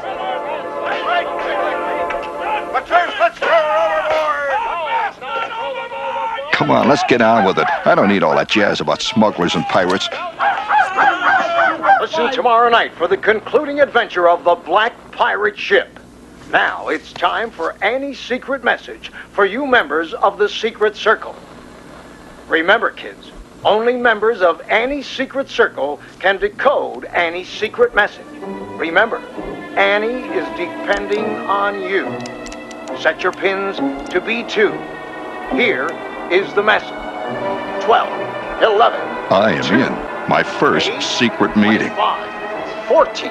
Come on, let's get on with it. I don't need all that jazz about smugglers and pirates. Listen tomorrow night for the concluding adventure of the Black Pirate Ship. Now it's time for Annie's secret message for you members of the Secret Circle. Remember, kids, only members of Annie's Secret Circle can decode Annie's secret message. Remember, Annie is depending on you. Set your pins to B2. Here is the message. 12, 11, I am 2, in my first 8, secret meeting. 25, 14,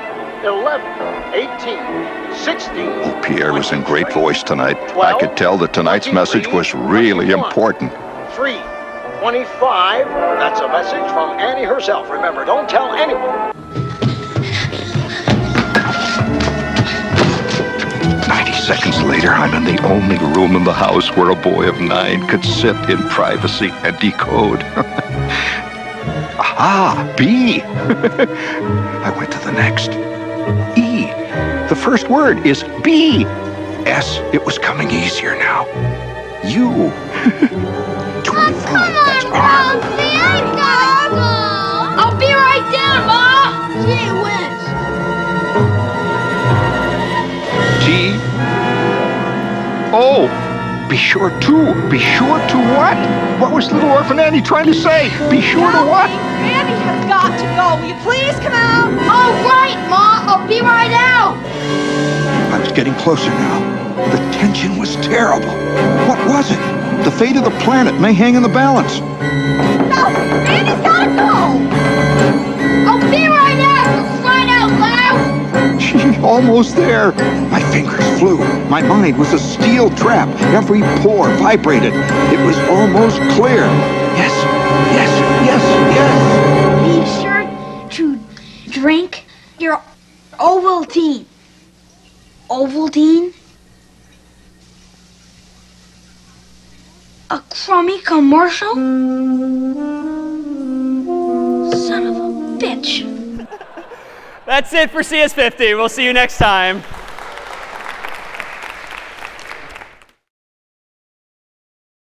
11, 18, 16. Oh, Pierre was in great 23, voice tonight. 12, I could tell that tonight's message was really 21, important. 3, 25. That's a message from Annie herself. Remember, don't tell anyone. 90 seconds later, I'm in the only room in the house where a boy of 9 could sit in privacy and decode. Aha, B. I went to the next. E. The first word is B. S. It was coming easier now. U. 25. That's R. I gotta go. I'll be right down, Ma. Gee whiz. T. O. Be sure to. Be sure to what? What was little Orphan Annie trying to say? Be sure to what? Randy has got to go. Will you please come out? All right, Ma. I'll be right out. I was getting closer now. The tension was terrible. What was it? The fate of the planet may hang in the balance. No, Randy's got to go. I'll be right out. For crying out loud. Gee, almost there. My fingers flew. My mind was a steel trap. Every pore vibrated. It was almost clear. Yes, yes, yes, yes. Be sure to drink your Ovaltine. Ovaltine? A crummy commercial? Son of a bitch. That's it for CS50. We'll see you next time.